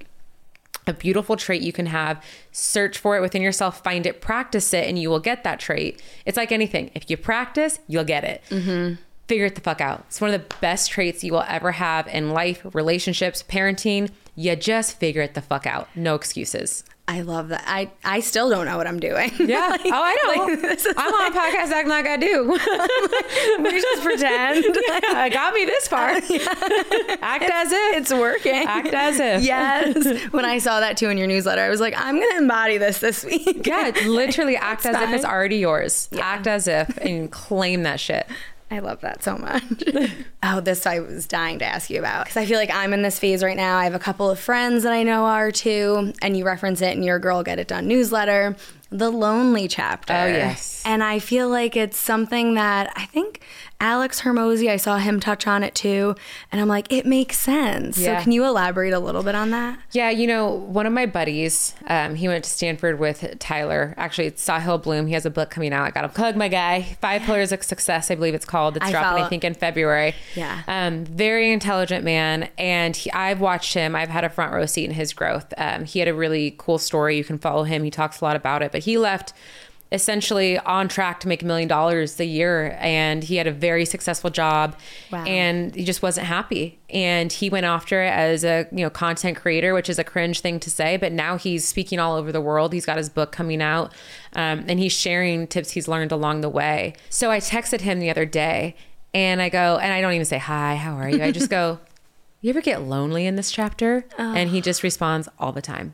a beautiful trait you can have. Search for it within yourself, find it, practice it, and you will get that trait. It's like anything. If you practice, you'll get it. Mm-hmm. Figure it the fuck out. It's one of the best traits you will ever have in life, relationships, parenting. You just figure it the fuck out. No excuses. I love that. I, I still don't know what I'm doing. Yeah. Like, oh, I know. like, this is I'm like, on a podcast acting like I do. like, we just pretend. I got me this far. Uh, yeah. Act as if. It's working. Act as if. Yes. When I saw that too in your newsletter, I was like, I'm going to embody this this week. Yeah. Literally act as fine. if it's already yours. Yeah. Act as if and claim that shit. I love that so much. Oh, this I was dying to ask you about, because I feel like I'm in this phase right now. I have a couple of friends that I know are too, and you reference it in your Girl Get It Done newsletter, the lonely chapter. Oh, yes. And I feel like it's something that I think Alex Hormozy, I saw him touch on it too, and I'm like, it makes sense. Yeah. So can you elaborate a little bit on that? Yeah, you know, one of my buddies, um, he went to Stanford with Tyler. Actually, it's Sahil Bloom. He has a book coming out. I got to plug my guy. Five Pillars of Success, I believe it's called. It's I dropping, follow- I think, in February. Yeah. Um, very intelligent man. And he, I've watched him. I've had a front row seat in his growth. Um, he had a really cool story. You can follow him. He talks a lot about it. But he left essentially on track to make a million dollars a year, and he had a very successful job. Wow. And he just wasn't happy, and he went after it as a you know content creator, which is a cringe thing to say, but now he's speaking all over the world. He's got his book coming out, um, and he's sharing tips he's learned along the way. So I texted him the other day, and I go, and I don't even say hi, how are you? I just go, you ever get lonely in this chapter? Oh. And he just responds all the time.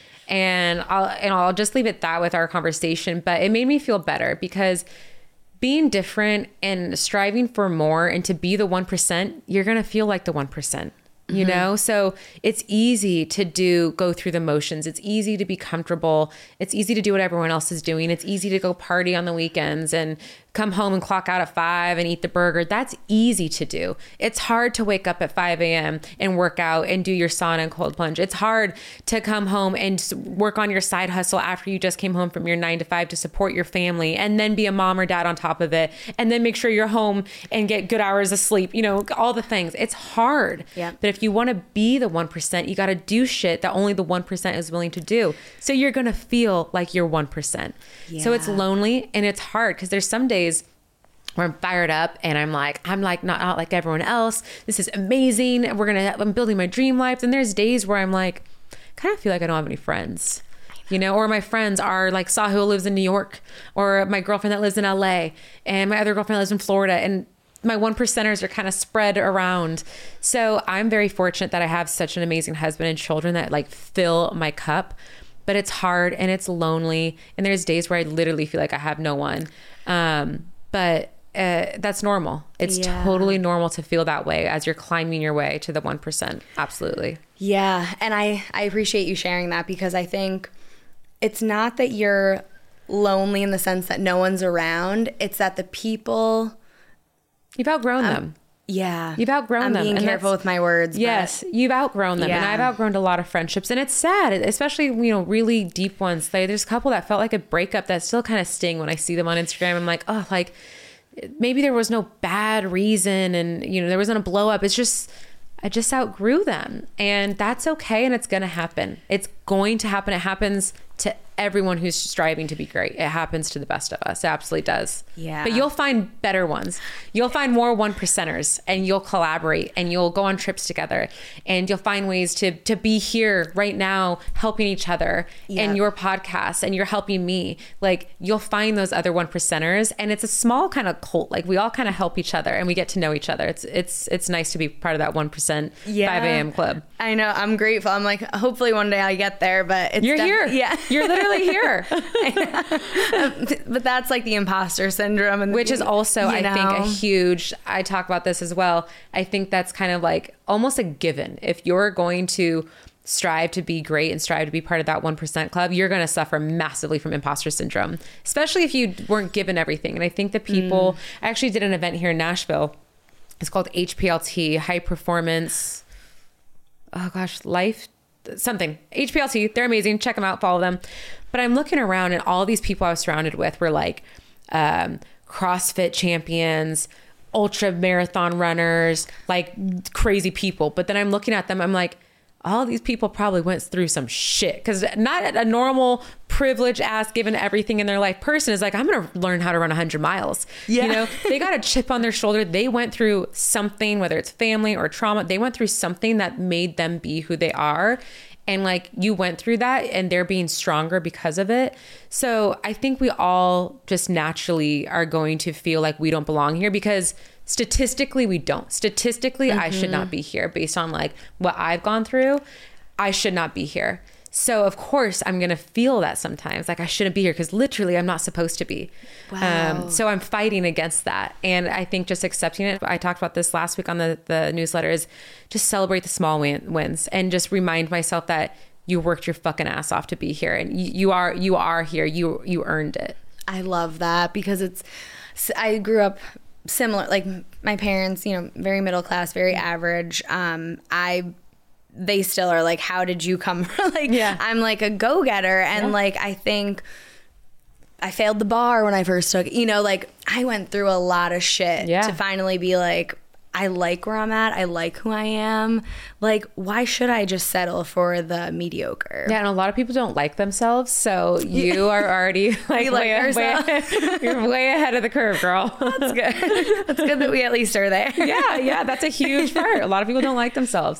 And I'll and I'll just leave it that with our conversation. But it made me feel better, because being different and striving for more and to be the one percent, you're going to feel like the one percent, you mm-hmm. know? So it's easy to do, go through the motions. It's easy to be comfortable. It's easy to do what everyone else is doing. It's easy to go party on the weekends and come home and clock out at five and eat the burger. That's easy to do. It's hard to wake up at five a.m. and work out and do your sauna and cold plunge. It's hard to come home and work on your side hustle after you just came home from your nine to five to support your family, and then be a mom or dad on top of it, and then make sure you're home and get good hours of sleep, you know, all the things. It's hard. Yeah. But if you want to be the one percent, you got to do shit that only the one percent is willing to do. So you're going to feel like you're one percent. Yeah. So it's lonely and it's hard, because there's some days where I'm fired up and I'm like, I'm like not, not like everyone else. This is amazing. We're going to, I'm building my dream life. And there's days where I'm like, kind of feel like I don't have any friends, you know, or my friends are like Sahu, who lives in New York, or my girlfriend that lives in L A, and my other girlfriend lives in Florida. And my one percenters are kind of spread around. So I'm very fortunate that I have such an amazing husband and children that like fill my cup. But it's hard and it's lonely. And there's days where I literally feel like I have no one. Um, but uh, that's normal. It's yeah. totally normal to feel that way as you're climbing your way to the one percent. Absolutely. Yeah. And I, I appreciate you sharing that, because I think it's not that you're lonely in the sense that no one's around. It's that the people... You've outgrown um, them. Yeah. You've outgrown I'm them. being and careful with my words. Yes, but you've outgrown them. yeah. And I've outgrown a lot of friendships. And it's sad, especially, you know, really deep ones. Like, there's a couple that felt like a breakup that still kind of sting when I see them on Instagram. I'm like, oh, like, maybe there was no bad reason and, you know, there wasn't a blow up. It's just, I just outgrew them. And that's okay. And it's going to happen. It's going to happen. It happens to everyone who's striving to be great. It happens to the best of us. It absolutely does. Yeah. But you'll find better ones. You'll find more one percenters, and you'll collaborate, and you'll go on trips together, and you'll find ways to to be here right now helping each other yeah. in your podcast, and you're helping me. Like, you'll find those other one percenters, and it's a small kind of cult. Like, we all kind of help each other and we get to know each other. It's it's it's nice to be part of that one percent yeah. five a.m. club. I know. I'm grateful. I'm like, hopefully one day I get there, but it's you're def- here. Yeah. You're literally really here. But that's like the imposter syndrome. And Which is also, I know? think, a huge, I talk about this as well. I think that's kind of like almost a given. If you're going to strive to be great and strive to be part of that one percent club, you're going to suffer massively from imposter syndrome, especially if you weren't given everything. And I think that people, mm. I actually did an event here in Nashville. It's called H P L T, High Performance, oh gosh, Life, something. H P L T, they're amazing. Check them out, follow them. But I'm looking around and all these people I was surrounded with were like um, CrossFit champions, ultra marathon runners, like crazy people. But then I'm looking at them, I'm like, all these people probably went through some shit, because not a normal privileged ass given everything in their life person is like, I'm going to learn how to run one hundred miles. Yeah. You know, they got a chip on their shoulder. They went through something, whether it's family or trauma, they went through something that made them be who they are. And like, you went through that and they're being stronger because of it. So I think we all just naturally are going to feel like we don't belong here, because statistically we don't. Statistically, mm-hmm. I should not be here based on like what I've gone through. I should not be here. So of course I'm going to feel that sometimes, like I shouldn't be here because literally I'm not supposed to be. Wow. Um, so I'm fighting against that. And I think just accepting it, I talked about this last week on the, the newsletter, is just celebrate the small win- wins and just remind myself that you worked your fucking ass off to be here, and you, you are, you are here. You, you earned it. I love that, because it's, I grew up similar, like my parents, you know, very middle class, very average. Um, I, they still are like, how did you come from? Like, yeah. I'm like a go-getter. And yeah. like, I think I failed the bar when I first took, you know, like I went through a lot of shit yeah. to finally be like, I like where I'm at. I like who I am. Like, why should I just settle for the mediocre? Yeah, and a lot of people don't like themselves. So you are already like, like way, way, you're way ahead of the curve, girl. That's good. That's good that we at least are there. Yeah, yeah, that's a huge part. A lot of people don't like themselves.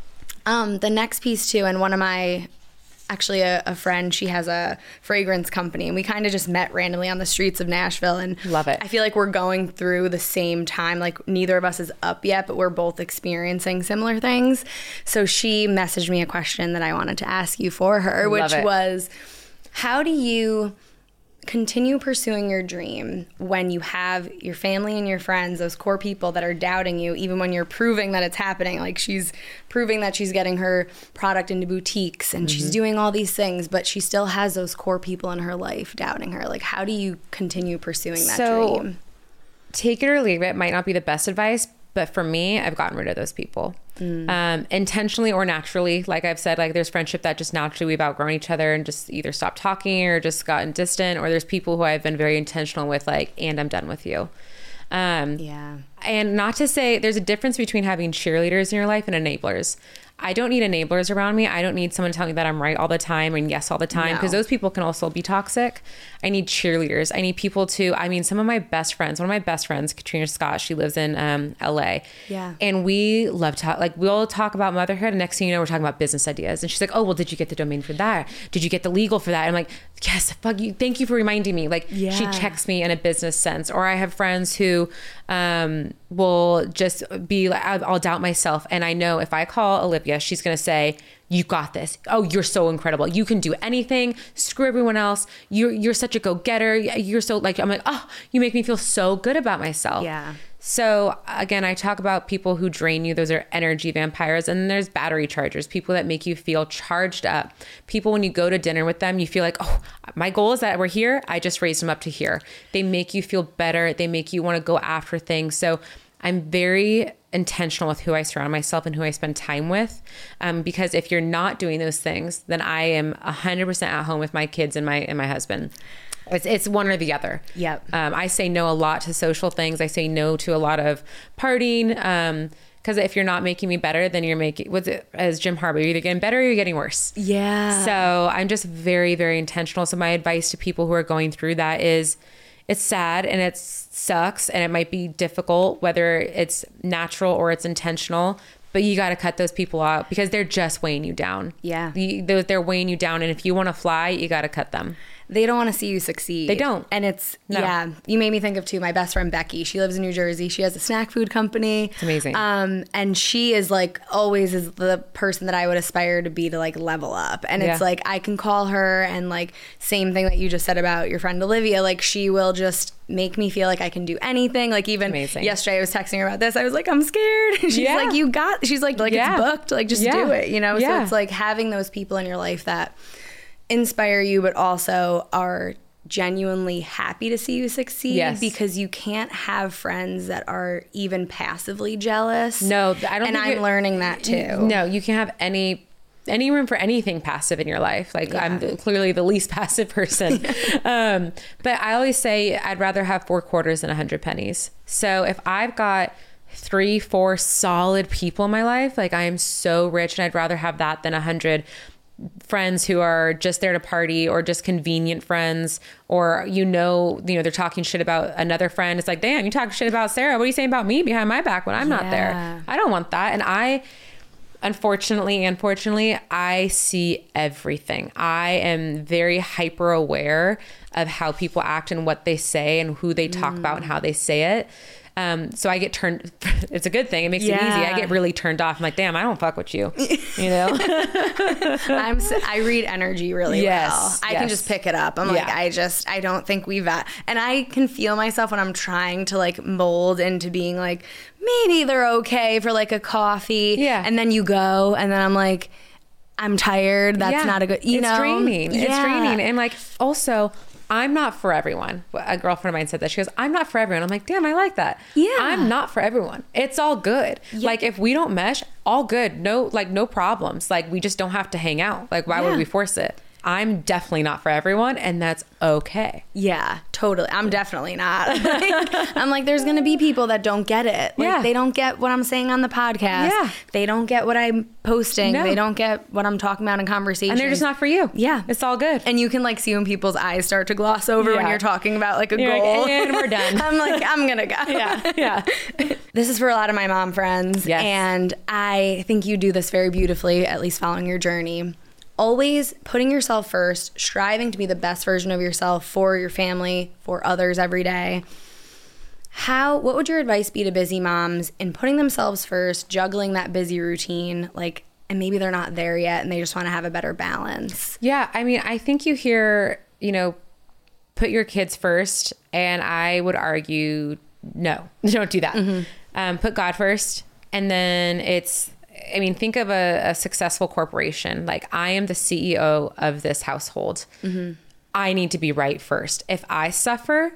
Um, the next piece too, and one of my, actually a, a friend, she has a fragrance company, and we kind of just met randomly on the streets of Nashville, and love it. I feel like we're going through the same time. Like neither of us is up yet, but we're both experiencing similar things. So she messaged me a question that I wanted to ask you for her, which was, how do you continue pursuing your dream when you have your family and your friends, those core people that are doubting you, even when you're proving that it's happening? Like she's proving that she's getting her product into boutiques and mm-hmm. she's doing all these things, but she still has those core people in her life doubting her. Like, how do you continue pursuing that so, dream? Take it or leave it might not be the best advice, but for me, I've gotten rid of those people. Mm. Um, intentionally or naturally. Like I've said, like there's friendship that just naturally we've outgrown each other and just either stopped talking or just gotten distant, or there's people who I've been very intentional with, like, and I'm done with you. Um, yeah. And not to say, there's a difference between having cheerleaders in your life and enablers. I don't need enablers around me. I don't need someone telling me that I'm right all the time and yes all the time, because no. those people can also be toxic. I need cheerleaders. I need people to, I mean, some of my best friends, one of my best friends, Katrina Scott, she lives in um, L A. Yeah. And we love to talk, like we'll talk about motherhood, and next thing you know, we're talking about business ideas. And she's like, oh, well, did you get the domain for that? Did you get the legal for that? And I'm like, yes, fuck you. Thank you for reminding me. Like yeah. she checks me in a business sense. Or I have friends who um, will just be like, I'll, I'll doubt myself. And I know if I call Olivia, she's going to say, you got this. Oh, you're so incredible. You can do anything. Screw everyone else. You're, you're such a go-getter. You're so like, I'm like, oh, you make me feel so good about myself. Yeah. So again, I talk about people who drain you. Those are energy vampires. And then there's battery chargers, people that make you feel charged up. People, when you go to dinner with them, you feel like, oh, my goal is that we're here. I just raised them up to here. They make you feel better. They make you want to go after things. So I'm very intentional with who I surround myself and who I spend time with. Um, because if you're not doing those things, then I am one hundred percent at home with my kids and my and my husband. It's, it's one or the other. Yep. Um, I say no a lot to social things. I say no to a lot of partying. Um, because if you're not making me better, then you're making, what's it, as Jim Harbaugh, you're either getting better or you're getting worse. Yeah. So I'm just very, very intentional. So my advice to people who are going through that is, it's sad and it sucks and it might be difficult, whether it's natural or it's intentional, but you got to cut those people out because they're just weighing you down. Yeah. You, they're, they're weighing you down. And if you want to fly, you got to cut them. they don't want to see you succeed. They don't. And it's, No. yeah, you made me think of too, my best friend Becky. She lives in New Jersey. She has a snack food company. It's amazing. Um, and she is like always is the person that I would aspire to be to like level up. And it's Yeah. like I can call her and like same thing that you just said about your friend Olivia. Like she will just make me feel like I can do anything. Like even Amazing. yesterday I was texting her about this. I was like, I'm scared. She's Yeah. like, you got, she's like, like Yeah. it's booked. Like just Yeah. do it, you know? So Yeah. it's like having those people in your life that inspire you, but also are genuinely happy to see you succeed. Yes. Because you can't have friends that are even passively jealous. No, I don't And think I'm it- learning that too. No, you can't have any any room for anything passive in your life. Like Yeah. I'm clearly the least passive person. um, but I always say I'd rather have four quarters than a hundred pennies. So if I've got three, four solid people in my life, like I am so rich, and I'd rather have that than a hundred friends who are just there to party, or just convenient friends, or you know, you know, they're talking shit about another friend. It's like, damn, you talk shit about Sarah. What are you saying about me behind my back when I'm not Yeah. there? I don't want that. And I, unfortunately, unfortunately, I see everything. I am very hyper aware of how people act and what they say and who they talk about and how they say it. Um, so I get turned, it's a good thing. It makes it easy. Yeah. I get really turned off. I'm like, damn, I don't fuck with you, you know? I'm s- I read energy really Yes, well. I yes. can just pick it up. I'm like, Yeah. I just, I don't think we've, uh, and I can feel myself when I'm trying to like mold into being like, maybe they're okay for like a coffee. Yeah. And then you go and then I'm like, I'm tired. That's Yeah. not a good, you it's know? draining. It's Yeah. draining. And like, also, I'm not for everyone. A girlfriend of mine said that. She goes, I'm not for everyone. I'm like, damn, I like that. Yeah. I'm not for everyone. It's all good. Like if we don't mesh, all good. No, like no problems. Like we just don't have to hang out. Like why Yeah. would we force it? I'm definitely not for everyone, and that's okay. Yeah, totally. I'm definitely not. Like, I'm like, there's going to be people that don't get it. Like, Yeah. they don't get what I'm saying on the podcast. Yeah. They don't get what I'm posting. No. They don't get what I'm talking about in conversation. And they're just not for you. Yeah. It's all good. And you can like see when people's eyes start to gloss over when Yeah. you're talking about like a You're like, goal. and we're done. I'm like, I'm going to go. yeah. Yeah. This is for a lot of my mom friends. Yes. And I think you do this very beautifully, at least following your journey. Always putting yourself first, striving to be the best version of yourself for your family, for others every day. How, what would your advice be to busy moms in putting themselves first, juggling that busy routine, like, and maybe they're not there yet and they just want to have a better balance? Yeah. I mean, I think you hear, you know, put your kids first. And I would argue, no, don't do that. Mm-hmm. Um, put God first. And then it's, I mean, think of a, a successful corporation. Like I am the C E O of this household. Mm-hmm. I need to be right first. If I suffer,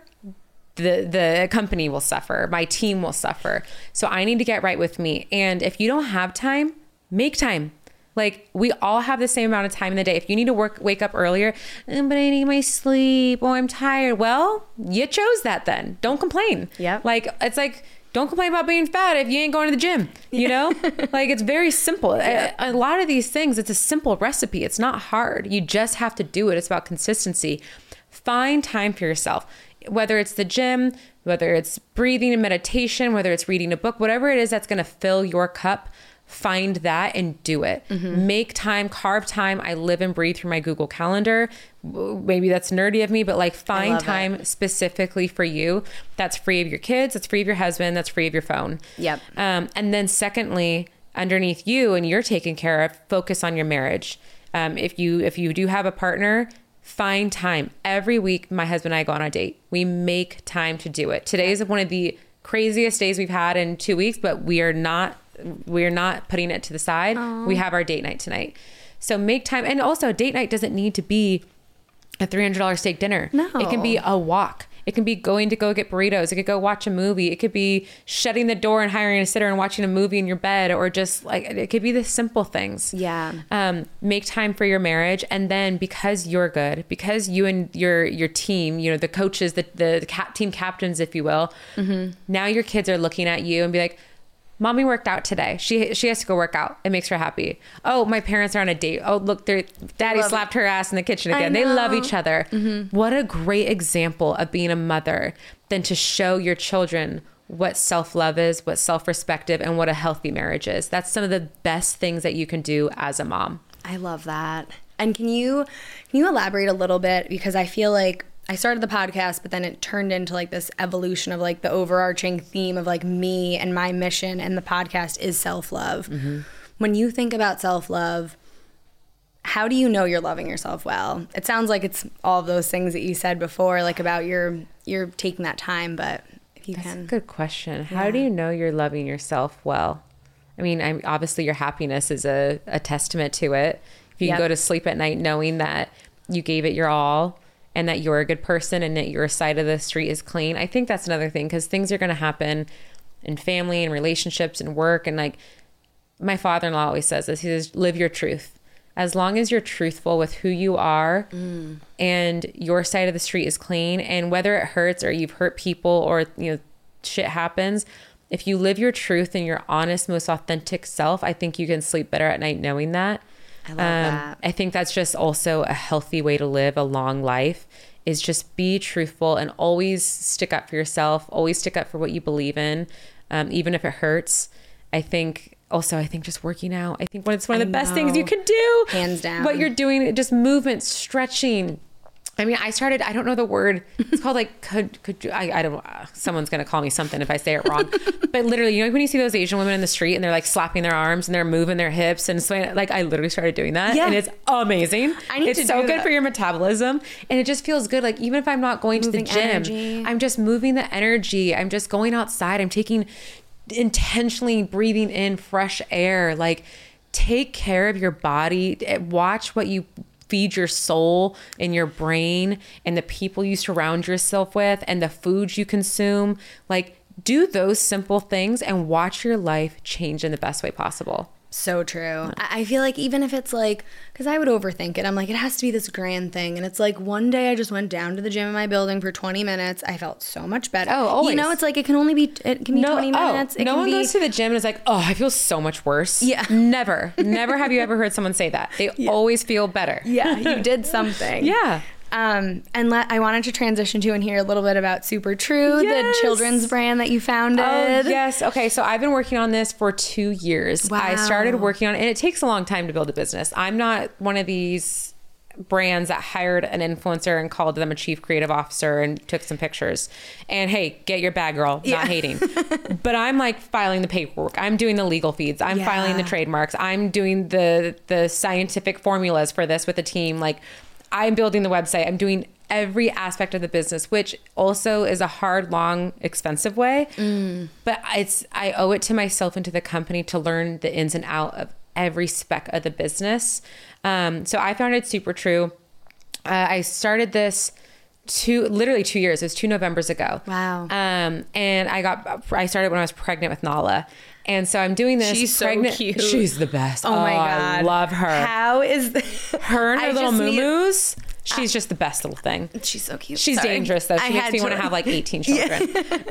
the the company will suffer. My team will suffer. So I need to get right with me. And if you don't have time, make time. Like we all have the same amount of time in the day. If you need to work, wake up earlier, "Oh, but I need my sleep. Oh, I'm tired." Well, you chose that then. Don't complain. Yep. Like it's like, don't complain about being fat if you ain't going to the gym, you know? Like it's very simple. A, a lot of these things, it's a simple recipe. It's not hard. You just have to do it. It's about consistency. Find time for yourself, whether it's the gym, whether it's breathing and meditation, whether it's reading a book, whatever it is that's going to fill your cup. Find that and do it. Mm-hmm. Make time, carve time. I live and breathe through my Google Calendar. Maybe that's nerdy of me, but like find time it. specifically for you. That's free of your kids. That's free of your husband. That's free of your phone. Yep. Um, and then secondly, underneath you and you're taken care of, focus on your marriage. Um, if you, if you do have a partner, find time. Every week, my husband and I go on a date. We make time to do it. Today is one of the craziest days we've had in two weeks, but we are not we're not putting it to the side. Aww. We have our date night tonight. So make time. And also a date night doesn't need to be a three hundred dollars steak dinner. No. It can be a walk. It can be going to go get burritos. It could go watch a movie. It could be shutting the door and hiring a sitter and watching a movie in your bed, or just like, it could be the simple things. Yeah. Um, make time for your marriage. And then because you're good, because you and your, your team, you know, the coaches, the, the cap, team captains, if you will, mm-hmm. now your kids are looking at you and be like, Mommy worked out today. She she has to go work out. It makes her happy. Oh, my parents are on a date. Oh, look, their daddy slapped her ass in the kitchen again. They love each other. Mm-hmm. What a great example of being a mother than to show your children what self-love is, what self-respect is, and what a healthy marriage is. That's some of the best things that you can do as a mom. I love that. And can you can you elaborate a little bit? Because I feel like I started the podcast, but then it turned into like this evolution of like the overarching theme of like me and my mission, and the podcast is self-love. Mm-hmm. When you think about self-love, how do you know you're loving yourself well? It sounds like it's all of those things that you said before, like about your you're taking that time, but if you That's can. a good question. Yeah. How do you know you're loving yourself well? I mean, I'm, obviously your happiness is a, a testament to it. If you Yep. can go to sleep at night knowing that you gave it your all, and that you're a good person, and that your side of the street is clean. I think that's another thing, because things are going to happen in family and relationships and work. And like my father-in-law always says this, he says, live your truth. As long as you're truthful with who you are mm. and your side of the street is clean, and whether it hurts or you've hurt people or, you know, shit happens, if you live your truth and your honest, most authentic self, I think you can sleep better at night knowing that. I love um, that. I think that's just also a healthy way to live a long life, is just be truthful and always stick up for yourself, always stick up for what you believe in, um, even if it hurts. I think also, I think just working out, I think when it's one of the I best know. things you can do. Hands down. What you're doing, just movement, stretching. I mean, I started, I don't know the word. It's called like, could, could you, I, I don't know. Uh, someone's going to call me something if I say it wrong. But literally, you know, when you see those Asian women in the street and they're like slapping their arms and they're moving their hips and swaying, like I literally started doing that. Yeah. And it's amazing. I need it's to so do good that. for your metabolism. And it just feels good. Like even if I'm not going Moving to the gym, energy. I'm just moving the energy. I'm just going outside. I'm taking intentionally breathing in fresh air. Like take care of your body. Watch what you feed your soul and your brain, and the people you surround yourself with, and the foods you consume. Like do those simple things and watch your life change in the best way possible. So true. I I feel like even if it's like, because I would overthink it. I'm like, it has to be this grand thing. And it's like one day I just went down to the gym in my building for twenty minutes. I felt so much better. Oh, always. You know, it's like it can only be, it can be twenty minutes. Oh, It no can one be, goes to the gym and is like, oh, I feel so much worse. Yeah. Never, never have you ever heard someone say that. They Yeah. always feel better. Yeah, you did something. Yeah. Um, and let, I wanted to transition to and hear a little bit about Super True, Yes. the children's brand that you founded. Oh, yes. Okay. So I've been working on this for two years. Wow. I started working on it, and it takes a long time to build a business. I'm not one of these brands that hired an influencer and called them a chief creative officer and took some pictures. And hey, get your bag, girl. Yeah. Not hating. But I'm like filing the paperwork. I'm doing the legal feeds. I'm Yeah. filing the trademarks. I'm doing the the scientific formulas for this with the team. Like I'm building the website. I'm doing every aspect of the business, which also is a hard, long, expensive way. Mm. But it's I owe it to myself and to the company to learn the ins and out of every spec of the business. Um, so I founded Super True. Uh, I started this two, literally two years. It was two Novembers ago. Wow. Um, and I got, I started when I was pregnant with Nala. And so I'm doing this. She's so pregnant, cute. She's the best. Oh, my I God. love her. How is Her and her I little just need- moo-moos. She's just the best little thing. She's so cute. She's Sorry. dangerous though. She I makes had me to- want to have like eighteen children.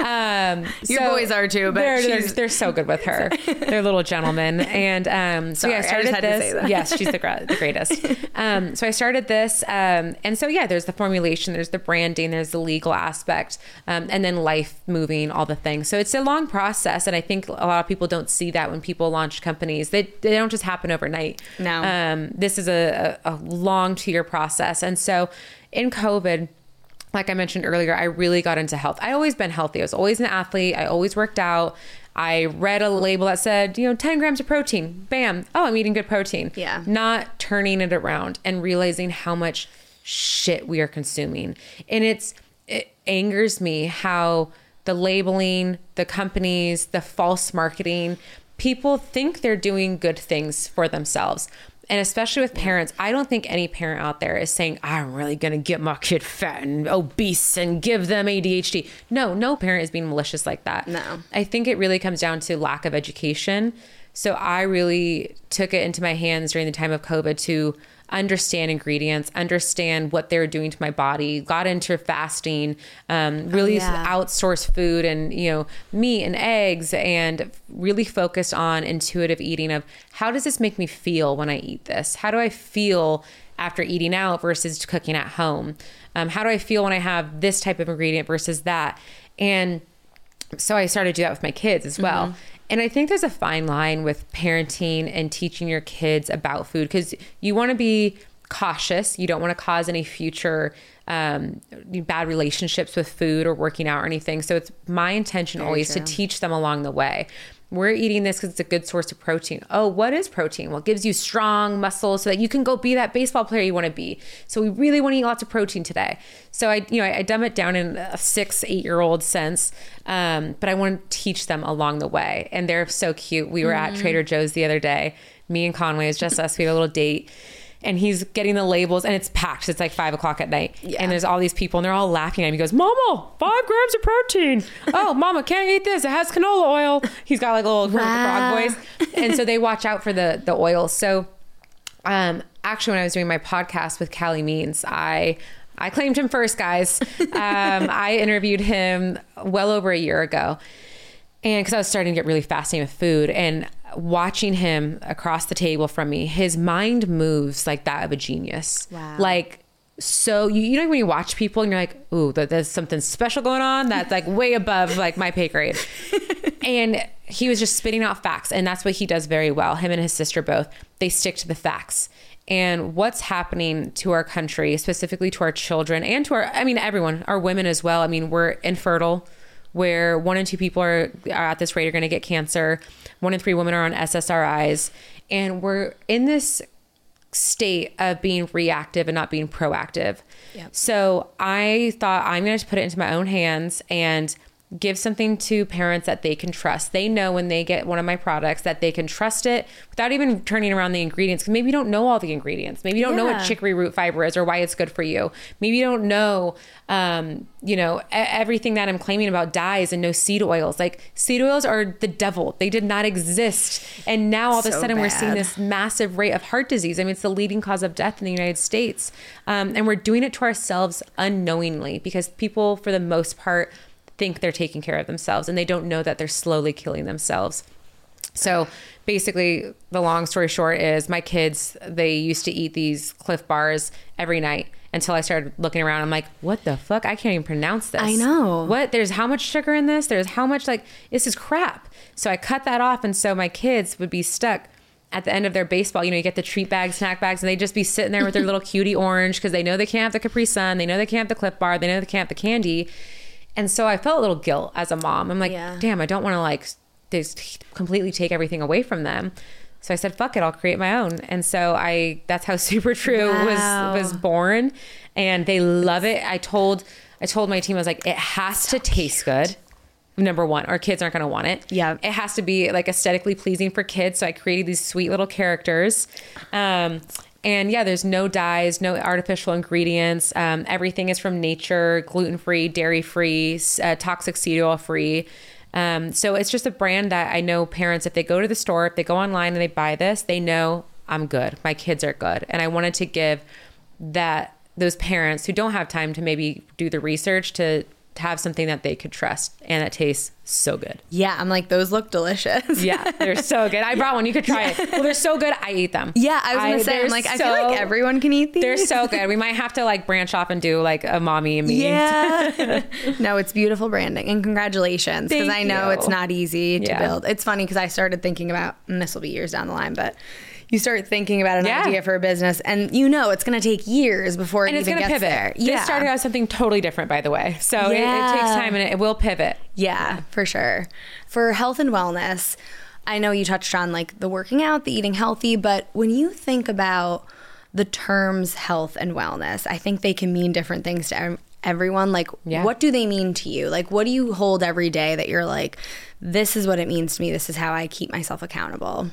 um, Your so boys are too, but they're, they're, she's- they're so good with her. They're little gentlemen. And um, so Sorry, yeah, I I started just had to this. say that. Yes, she's the, gra- the greatest. Um, so I started this. Um, and so yeah, there's the formulation, there's the branding, there's the legal aspect, um, and then life moving, all the things. So it's a long process. And I think a lot of people don't see that when people launch companies. They, they don't just happen overnight. No. Um, this is a, a, a long two year process. And so in COVID, like I mentioned earlier, I really got into health. I always been healthy. I was always an athlete. I always worked out. I read a label that said, you know, ten grams of protein. Bam. Oh, I'm eating good protein. Yeah. Not turning it around and realizing how much shit we are consuming. And it's, it angers me how the labeling, the companies, the false marketing, people think they're doing good things for themselves. And especially with parents, I don't think any parent out there is saying, I'm really going to get my kid fat and obese and give them A D H D. No, no parent is being malicious like that. No. I think it really comes down to lack of education. So I really took it into my hands during the time of COVID to understand ingredients, understand what they were doing to my body, got into fasting, um, really Oh, yeah. outsourced food and, you know, meat and eggs, and really focused on intuitive eating of how does this make me feel when I eat this? How do I feel after eating out versus cooking at home? Um, how do I feel when I have this type of ingredient versus that? And so I started to do that with my kids as well. Mm-hmm. And I think there's a fine line with parenting and teaching your kids about food, because you want to be cautious. You don't want to cause any future um, bad relationships with food or working out or anything. So it's my intention Very always true. to teach them along the way. We're eating this because it's a good source of protein. Oh, what is protein? Well, it gives you strong muscles so that you can go be that baseball player you want to be. So we really want to eat lots of protein today. So I, you know, I, I dumb it down in a six, eight year old sense. Um, but I want to teach them along the way. And they're so cute. We were mm-hmm. at Trader Joe's the other day. Me and Conway, it's just us. We had a little date. And he's getting the labels and it's packed. It's like five o'clock at night. Yeah. And there's all these people and they're all laughing at him. He goes, Mama, five grams of protein. Oh, Mama, can't eat this. It has canola oil. He's got like a little wow. frog voice. And so they watch out for the, the oil. So um, actually when I was doing my podcast with Callie Means, I, I claimed him first, guys. Um, I interviewed him well over a year ago. And because I was starting to get really fascinated with food and watching him across the table from me, his mind moves like that of a genius. Wow. Like, so you, you know, when you watch people and you're like, ooh, there's something special going on that's like way above like my pay grade. And he was just spitting out facts. And that's what he does very well. Him and his sister both, they stick to the facts. And what's happening to our country, specifically to our children and to our, I mean, everyone, our women as well. I mean, we're infertile, where one in two people are, are at this rate are going to get cancer. One in three women are on S S R Is. And we're in this state of being reactive and not being proactive. Yep. So I thought I'm going to put it into my own hands and give something to parents that they can trust. They know when they get one of my products that they can trust it without even turning around the ingredients. Because maybe you don't know all the ingredients. Maybe you don't yeah. know what chicory root fiber is or why it's good for you. Maybe you don't know, um, you know, everything that I'm claiming about dyes and no seed oils. Like seed oils are the devil. They did not exist. And now all of a so sudden bad. We're seeing this massive rate of heart disease. I mean, it's the leading cause of death in the United States. Um, and we're doing it to ourselves unknowingly because people, for the most part, think they're taking care of themselves and they don't know that they're slowly killing themselves. So basically the long story short is my kids, they used to eat these Cliff Bars every night until I started looking around. I'm like, what the fuck? I can't even pronounce this. I know. What? There's how much sugar in this? There's how much, like, this is crap. So I cut that off. And so my kids would be stuck at the end of their baseball. You know, you get the treat bags, snack bags, and they just be sitting there with their little cutie orange because they know they can't have the Capri Sun. They know they can't have the Cliff Bar. They know they can't have the candy. And so I felt a little guilt as a mom. I'm like, yeah. damn, I don't want to like just completely take everything away from them. So I said, fuck it, I'll create my own. And so I, that's how Super True wow. was, was born. And they love it. I told, I told my team, I was like, it has so to taste cute. good. Number one, our kids aren't going to want it. Yeah. It has to be like aesthetically pleasing for kids. So I created these sweet little characters. Um, And yeah, there's no dyes, no artificial ingredients. Um, everything is from nature, gluten-free, dairy-free, uh, toxic seed oil-free. Um, so it's just a brand that I know parents, if they go to the store, if they go online and they buy this, they know I'm good. My kids are good. And I wanted to give that those parents who don't have time to maybe do the research to to have something that they could trust and that tastes so good. Yeah, I'm like, those look delicious. Yeah, they're so good. I brought one. You could try it. Well, they're so good. I eat them. Yeah, I was going to say, I'm like, so, I feel like everyone can eat these. They're so good. We might have to like branch off and do like a mommy and me. Yeah. No, it's beautiful branding and congratulations. Because I know you. It's not easy to yeah. build. It's funny because I started thinking about, and this will be years down the line, but you start thinking about an yeah. idea for a business and you know it's going to take years before and it it's even gonna gets pivot. there. This yeah. started out something totally different, by the way. So yeah. it, it takes time and it, it will pivot. Yeah, for sure. For health and wellness, I know you touched on like the working out, the eating healthy, but when you think about the terms health and wellness, I think they can mean different things to everyone. Like, yeah. what do they mean to you? Like, what do you hold every day that you're like, this is what it means to me. This is how I keep myself accountable.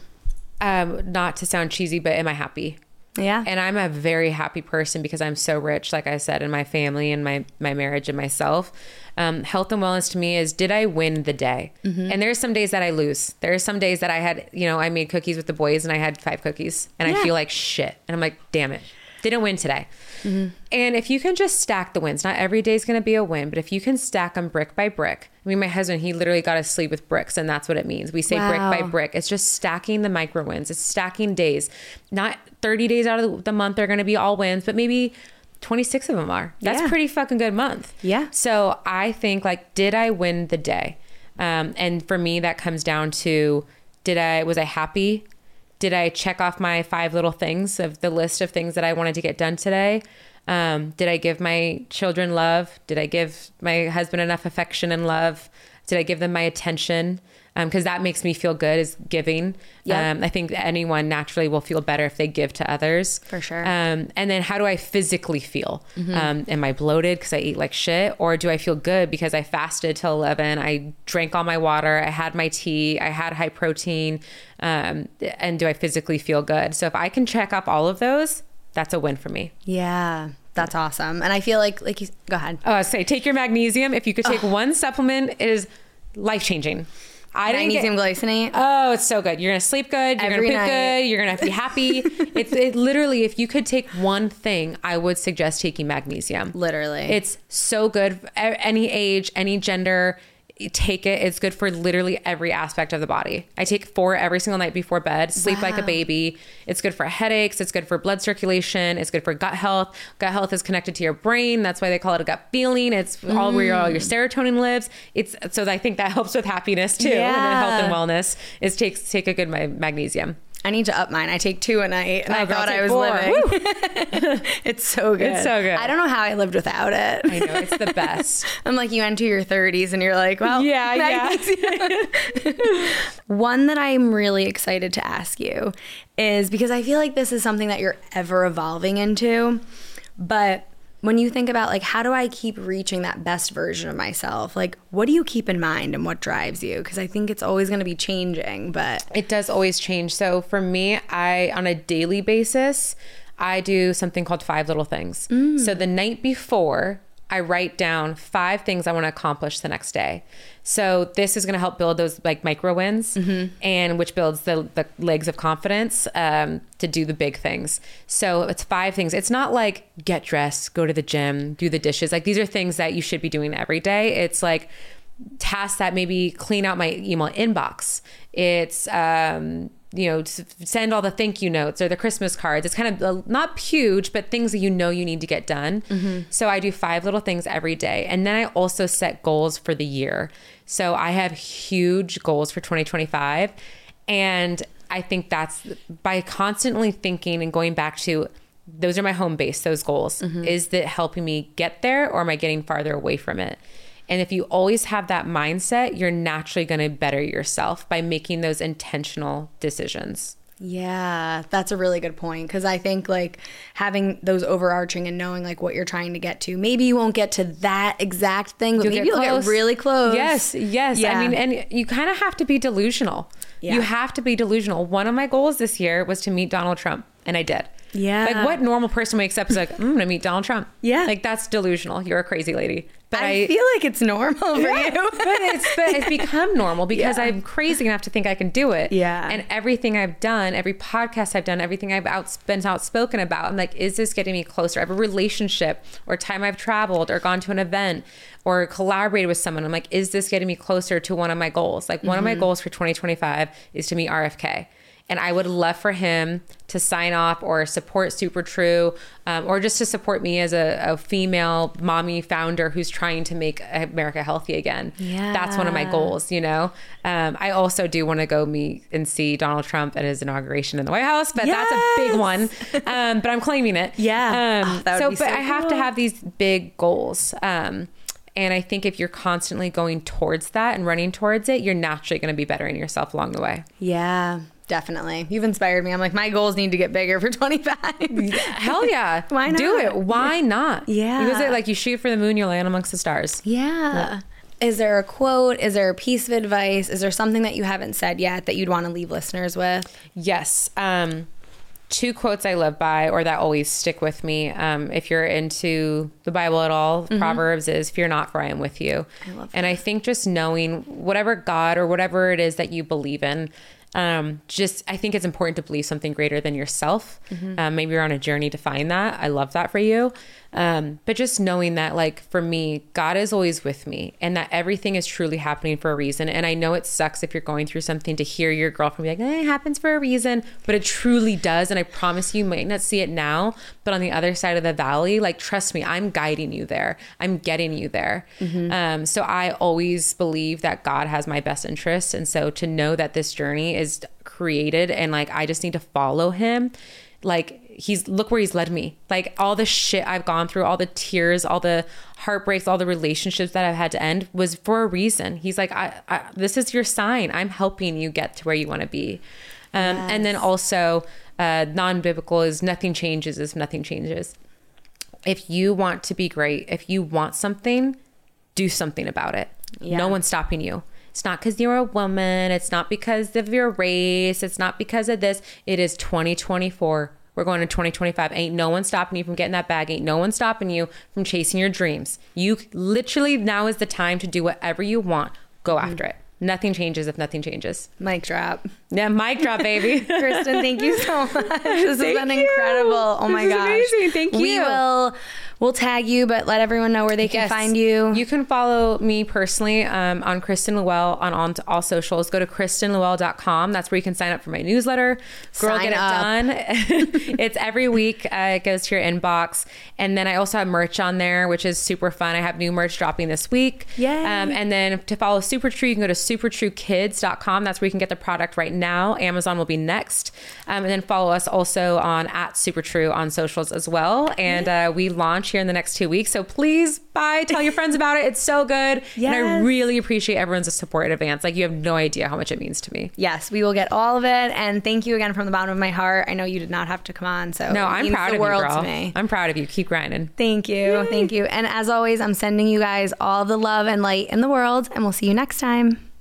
Um, not to sound cheesy, but am I happy? Yeah. And I'm a very happy person because I'm so rich, like I said, in my family and my, my marriage and myself. Um, health and wellness to me is, did I win the day? Mm-hmm. And there's some days that I lose. There are some days that I had, you know, I made cookies with the boys and I had five cookies and yeah. I feel like shit. And I'm like, damn it. Didn't win today. Mm-hmm. And if you can just stack the wins, not every day is going to be a win, but if you can stack them brick by brick. I mean, my husband, he literally got to sleep with bricks and that's what it means. We say wow. brick by brick. It's just stacking the micro wins. It's stacking days. Not thirty days out of the month are going to be all wins, but maybe twenty-six of them are. That's yeah. a pretty fucking good month. Yeah. So I think like, did I win the day? Um, and for me, that comes down to, did I, was I happy? Did I check off my five little things of the list of things that I wanted to get done today? Um, did I give my children love? Did I give my husband enough affection and love? Did I give them my attention? Because um, that makes me feel good, is giving. Yep. Um, I think that anyone naturally will feel better if they give to others. For sure. Um, and then how do I physically feel? Mm-hmm. Um, am I bloated because I eat like shit? Or do I feel good because I fasted till eleven? I drank all my water. I had my tea. I had high protein. Um, and do I physically feel good? So if I can check up all of those, that's a win for me. Yeah. That's awesome. And I feel like, like you, go ahead. Oh, I say take your magnesium. If you could take Ugh. one supplement, it is life-changing. I Magnesium get, glycinate. Oh, it's so good. You're going to sleep good. You're going to poop good. You're going to be happy. It's it literally, if you could take one thing, I would suggest taking magnesium. Literally. It's so good. Any age, any gender, take it. It's good for literally every aspect of the body. I take four every single night before bed, sleep wow. like a baby. It's good for headaches. It's good for blood circulation. It's good for gut health. Gut health is connected to your brain. That's why they call it a gut feeling. It's mm. all where your, all your serotonin lives. It's so I think that helps with happiness too. Yeah. And health and wellness is take, take a good magnesium. I need to up mine. I take two a night, and oh, I girl, thought I was four. living. It's so good. It's so good. I don't know how I lived without it. I know, it's the best. I'm like, you enter your thirties, and you're like, well, yeah, yeah. One that I'm really excited to ask you is, because I feel like this is something that you're ever evolving into, but when you think about like, how do I keep reaching that best version of myself? Like, what do you keep in mind and what drives you? Because I think it's always going to be changing, but it does always change. So for me, I, on a daily basis, I do something called five little things. Mm. So the night before, I write down five things I want to accomplish the next day. So this is going to help build those like micro wins, mm-hmm. and which builds the, the legs of confidence um, to do the big things. So it's five things. It's not like get dressed, go to the gym, do the dishes. Like these are things that you should be doing every day. It's like tasks that maybe clean out my email inbox. It's, um, you know, send all the thank you notes or the Christmas cards. It's kind of not huge, but things that you know you need to get done. Mm-hmm. So I do five little things every day. And then I also set goals for the year. So I have huge goals for twenty twenty-five. And I think that's by constantly thinking and going back to, those are my home base, those goals. Mm-hmm. Is that helping me get there, or am I getting farther away from it? And if you always have that mindset, you're naturally going to better yourself by making those intentional decisions. Yeah, that's a really good point. Because I think like having those overarching and knowing like what you're trying to get to, maybe you won't get to that exact thing, but you'll maybe you'll get really close. Yes, yes. Yeah. I mean, and you kind of have to be delusional. Yeah. You have to be delusional. One of my goals this year was to meet Donald Trump, and I did. Yeah. Like what normal person wakes up is like, I'm going to meet Donald Trump. Yeah. Like that's delusional. You're a crazy lady. But I, I feel like it's normal for yeah, you. but it's but it's become normal because yeah. I'm crazy enough to think I can do it. Yeah. And everything I've done, every podcast I've done, everything I've out, been outspoken about, I'm like, is this getting me closer? I have a relationship or time I've traveled or gone to an event or collaborated with someone. I'm like, is this getting me closer to one of my goals? Like one mm-hmm. of my goals for twenty twenty-five is to meet R F K. And I would love for him to sign off or support Super True, um, or just to support me as a, a female mommy founder who's trying to make America healthy again. Yeah. That's one of my goals, you know? Um, I also do want to go meet and see Donald Trump at his inauguration in the White House, but yes! that's a big one. Um, but I'm claiming it. Yeah. Um, oh, that would so, be but so I have cool. to have these big goals. Um, and I think if you're constantly going towards that and running towards it, you're naturally going to be bettering yourself along the way. Yeah. Definitely. You've inspired me. I'm like, my goals need to get bigger for twenty-five. Hell yeah. Why not? Do it. Why not? Yeah. Because it like you shoot for the moon, you'll land amongst the stars. Yeah. yeah. Is there a quote? Is there a piece of advice? Is there something that you haven't said yet that you'd want to leave listeners with? Yes. Um, two quotes I live by or that always stick with me. Um, if you're into the Bible at all, mm-hmm. Proverbs is, fear not, for I am with you. I love that. And I think just knowing whatever God or whatever it is that you believe in, Um, just, I think it's important to believe something greater than yourself. Mm-hmm. Um, maybe you're on a journey to find that. I love that for you. Um, but just knowing that, like, for me, God is always with me and that everything is truly happening for a reason. And I know it sucks if you're going through something to hear your girlfriend be like, eh, it happens for a reason, but it truly does. And I promise you, you might not see it now, but on the other side of the valley, like, trust me, I'm guiding you there. I'm getting you there. Mm-hmm. Um, so I always believe that God has my best interest. And so to know that this journey is created and like, I just need to follow him, like, he's look where he's led me. Like all the shit I've gone through, all the tears, all the heartbreaks, all the relationships that I've had to end was for a reason. He's like, I, I this is your sign. I'm helping you get to where you want to be. Um, yes. And then also uh, non-biblical is nothing changes if nothing changes. If you want to be great, if you want something, do something about it. Yeah. No one's stopping you. It's not because you're a woman. It's not because of your race. It's not because of this. It is twenty twenty-four. We're going to twenty twenty-five. Ain't no one stopping you from getting that bag. Ain't no one stopping you from chasing your dreams. You literally, now is the time to do whatever you want. Go mm-hmm. after it. Nothing changes if nothing changes. Mic drop. Yeah, mic drop, baby. Kristen, thank you so much. This has been you. incredible. Oh my this gosh. Is amazing. Thank you. We will we'll tag you, but let everyone know where they can yes. find you. You can follow me personally um, on Kristen Luell on, on all socials. Go to kristen luell dot com. That's where you can sign up for my newsletter. Girl, sign Get It up. Done. It's every week. Uh, it goes to your inbox. And then I also have merch on there, which is super fun. I have new merch dropping this week. Yay. Um, and then to follow Super True, you can go to super true kids dot com. That's where you can get the product right now. Amazon will be next. Um, and then follow us also on at Super True on socials as well. And uh, we launch here in the next two weeks. So please buy, tell your friends about it. It's so good. Yes. And I really appreciate everyone's support in advance. Like, you have no idea how much it means to me. Yes, we will get all of it. And thank you again from the bottom of my heart. I know you did not have to come on. So no, I'm proud of you, girl. To me. I'm proud of you. Keep grinding. Thank you. Yay. Thank you. And as always, I'm sending you guys all the love and light in the world, and we'll see you next time.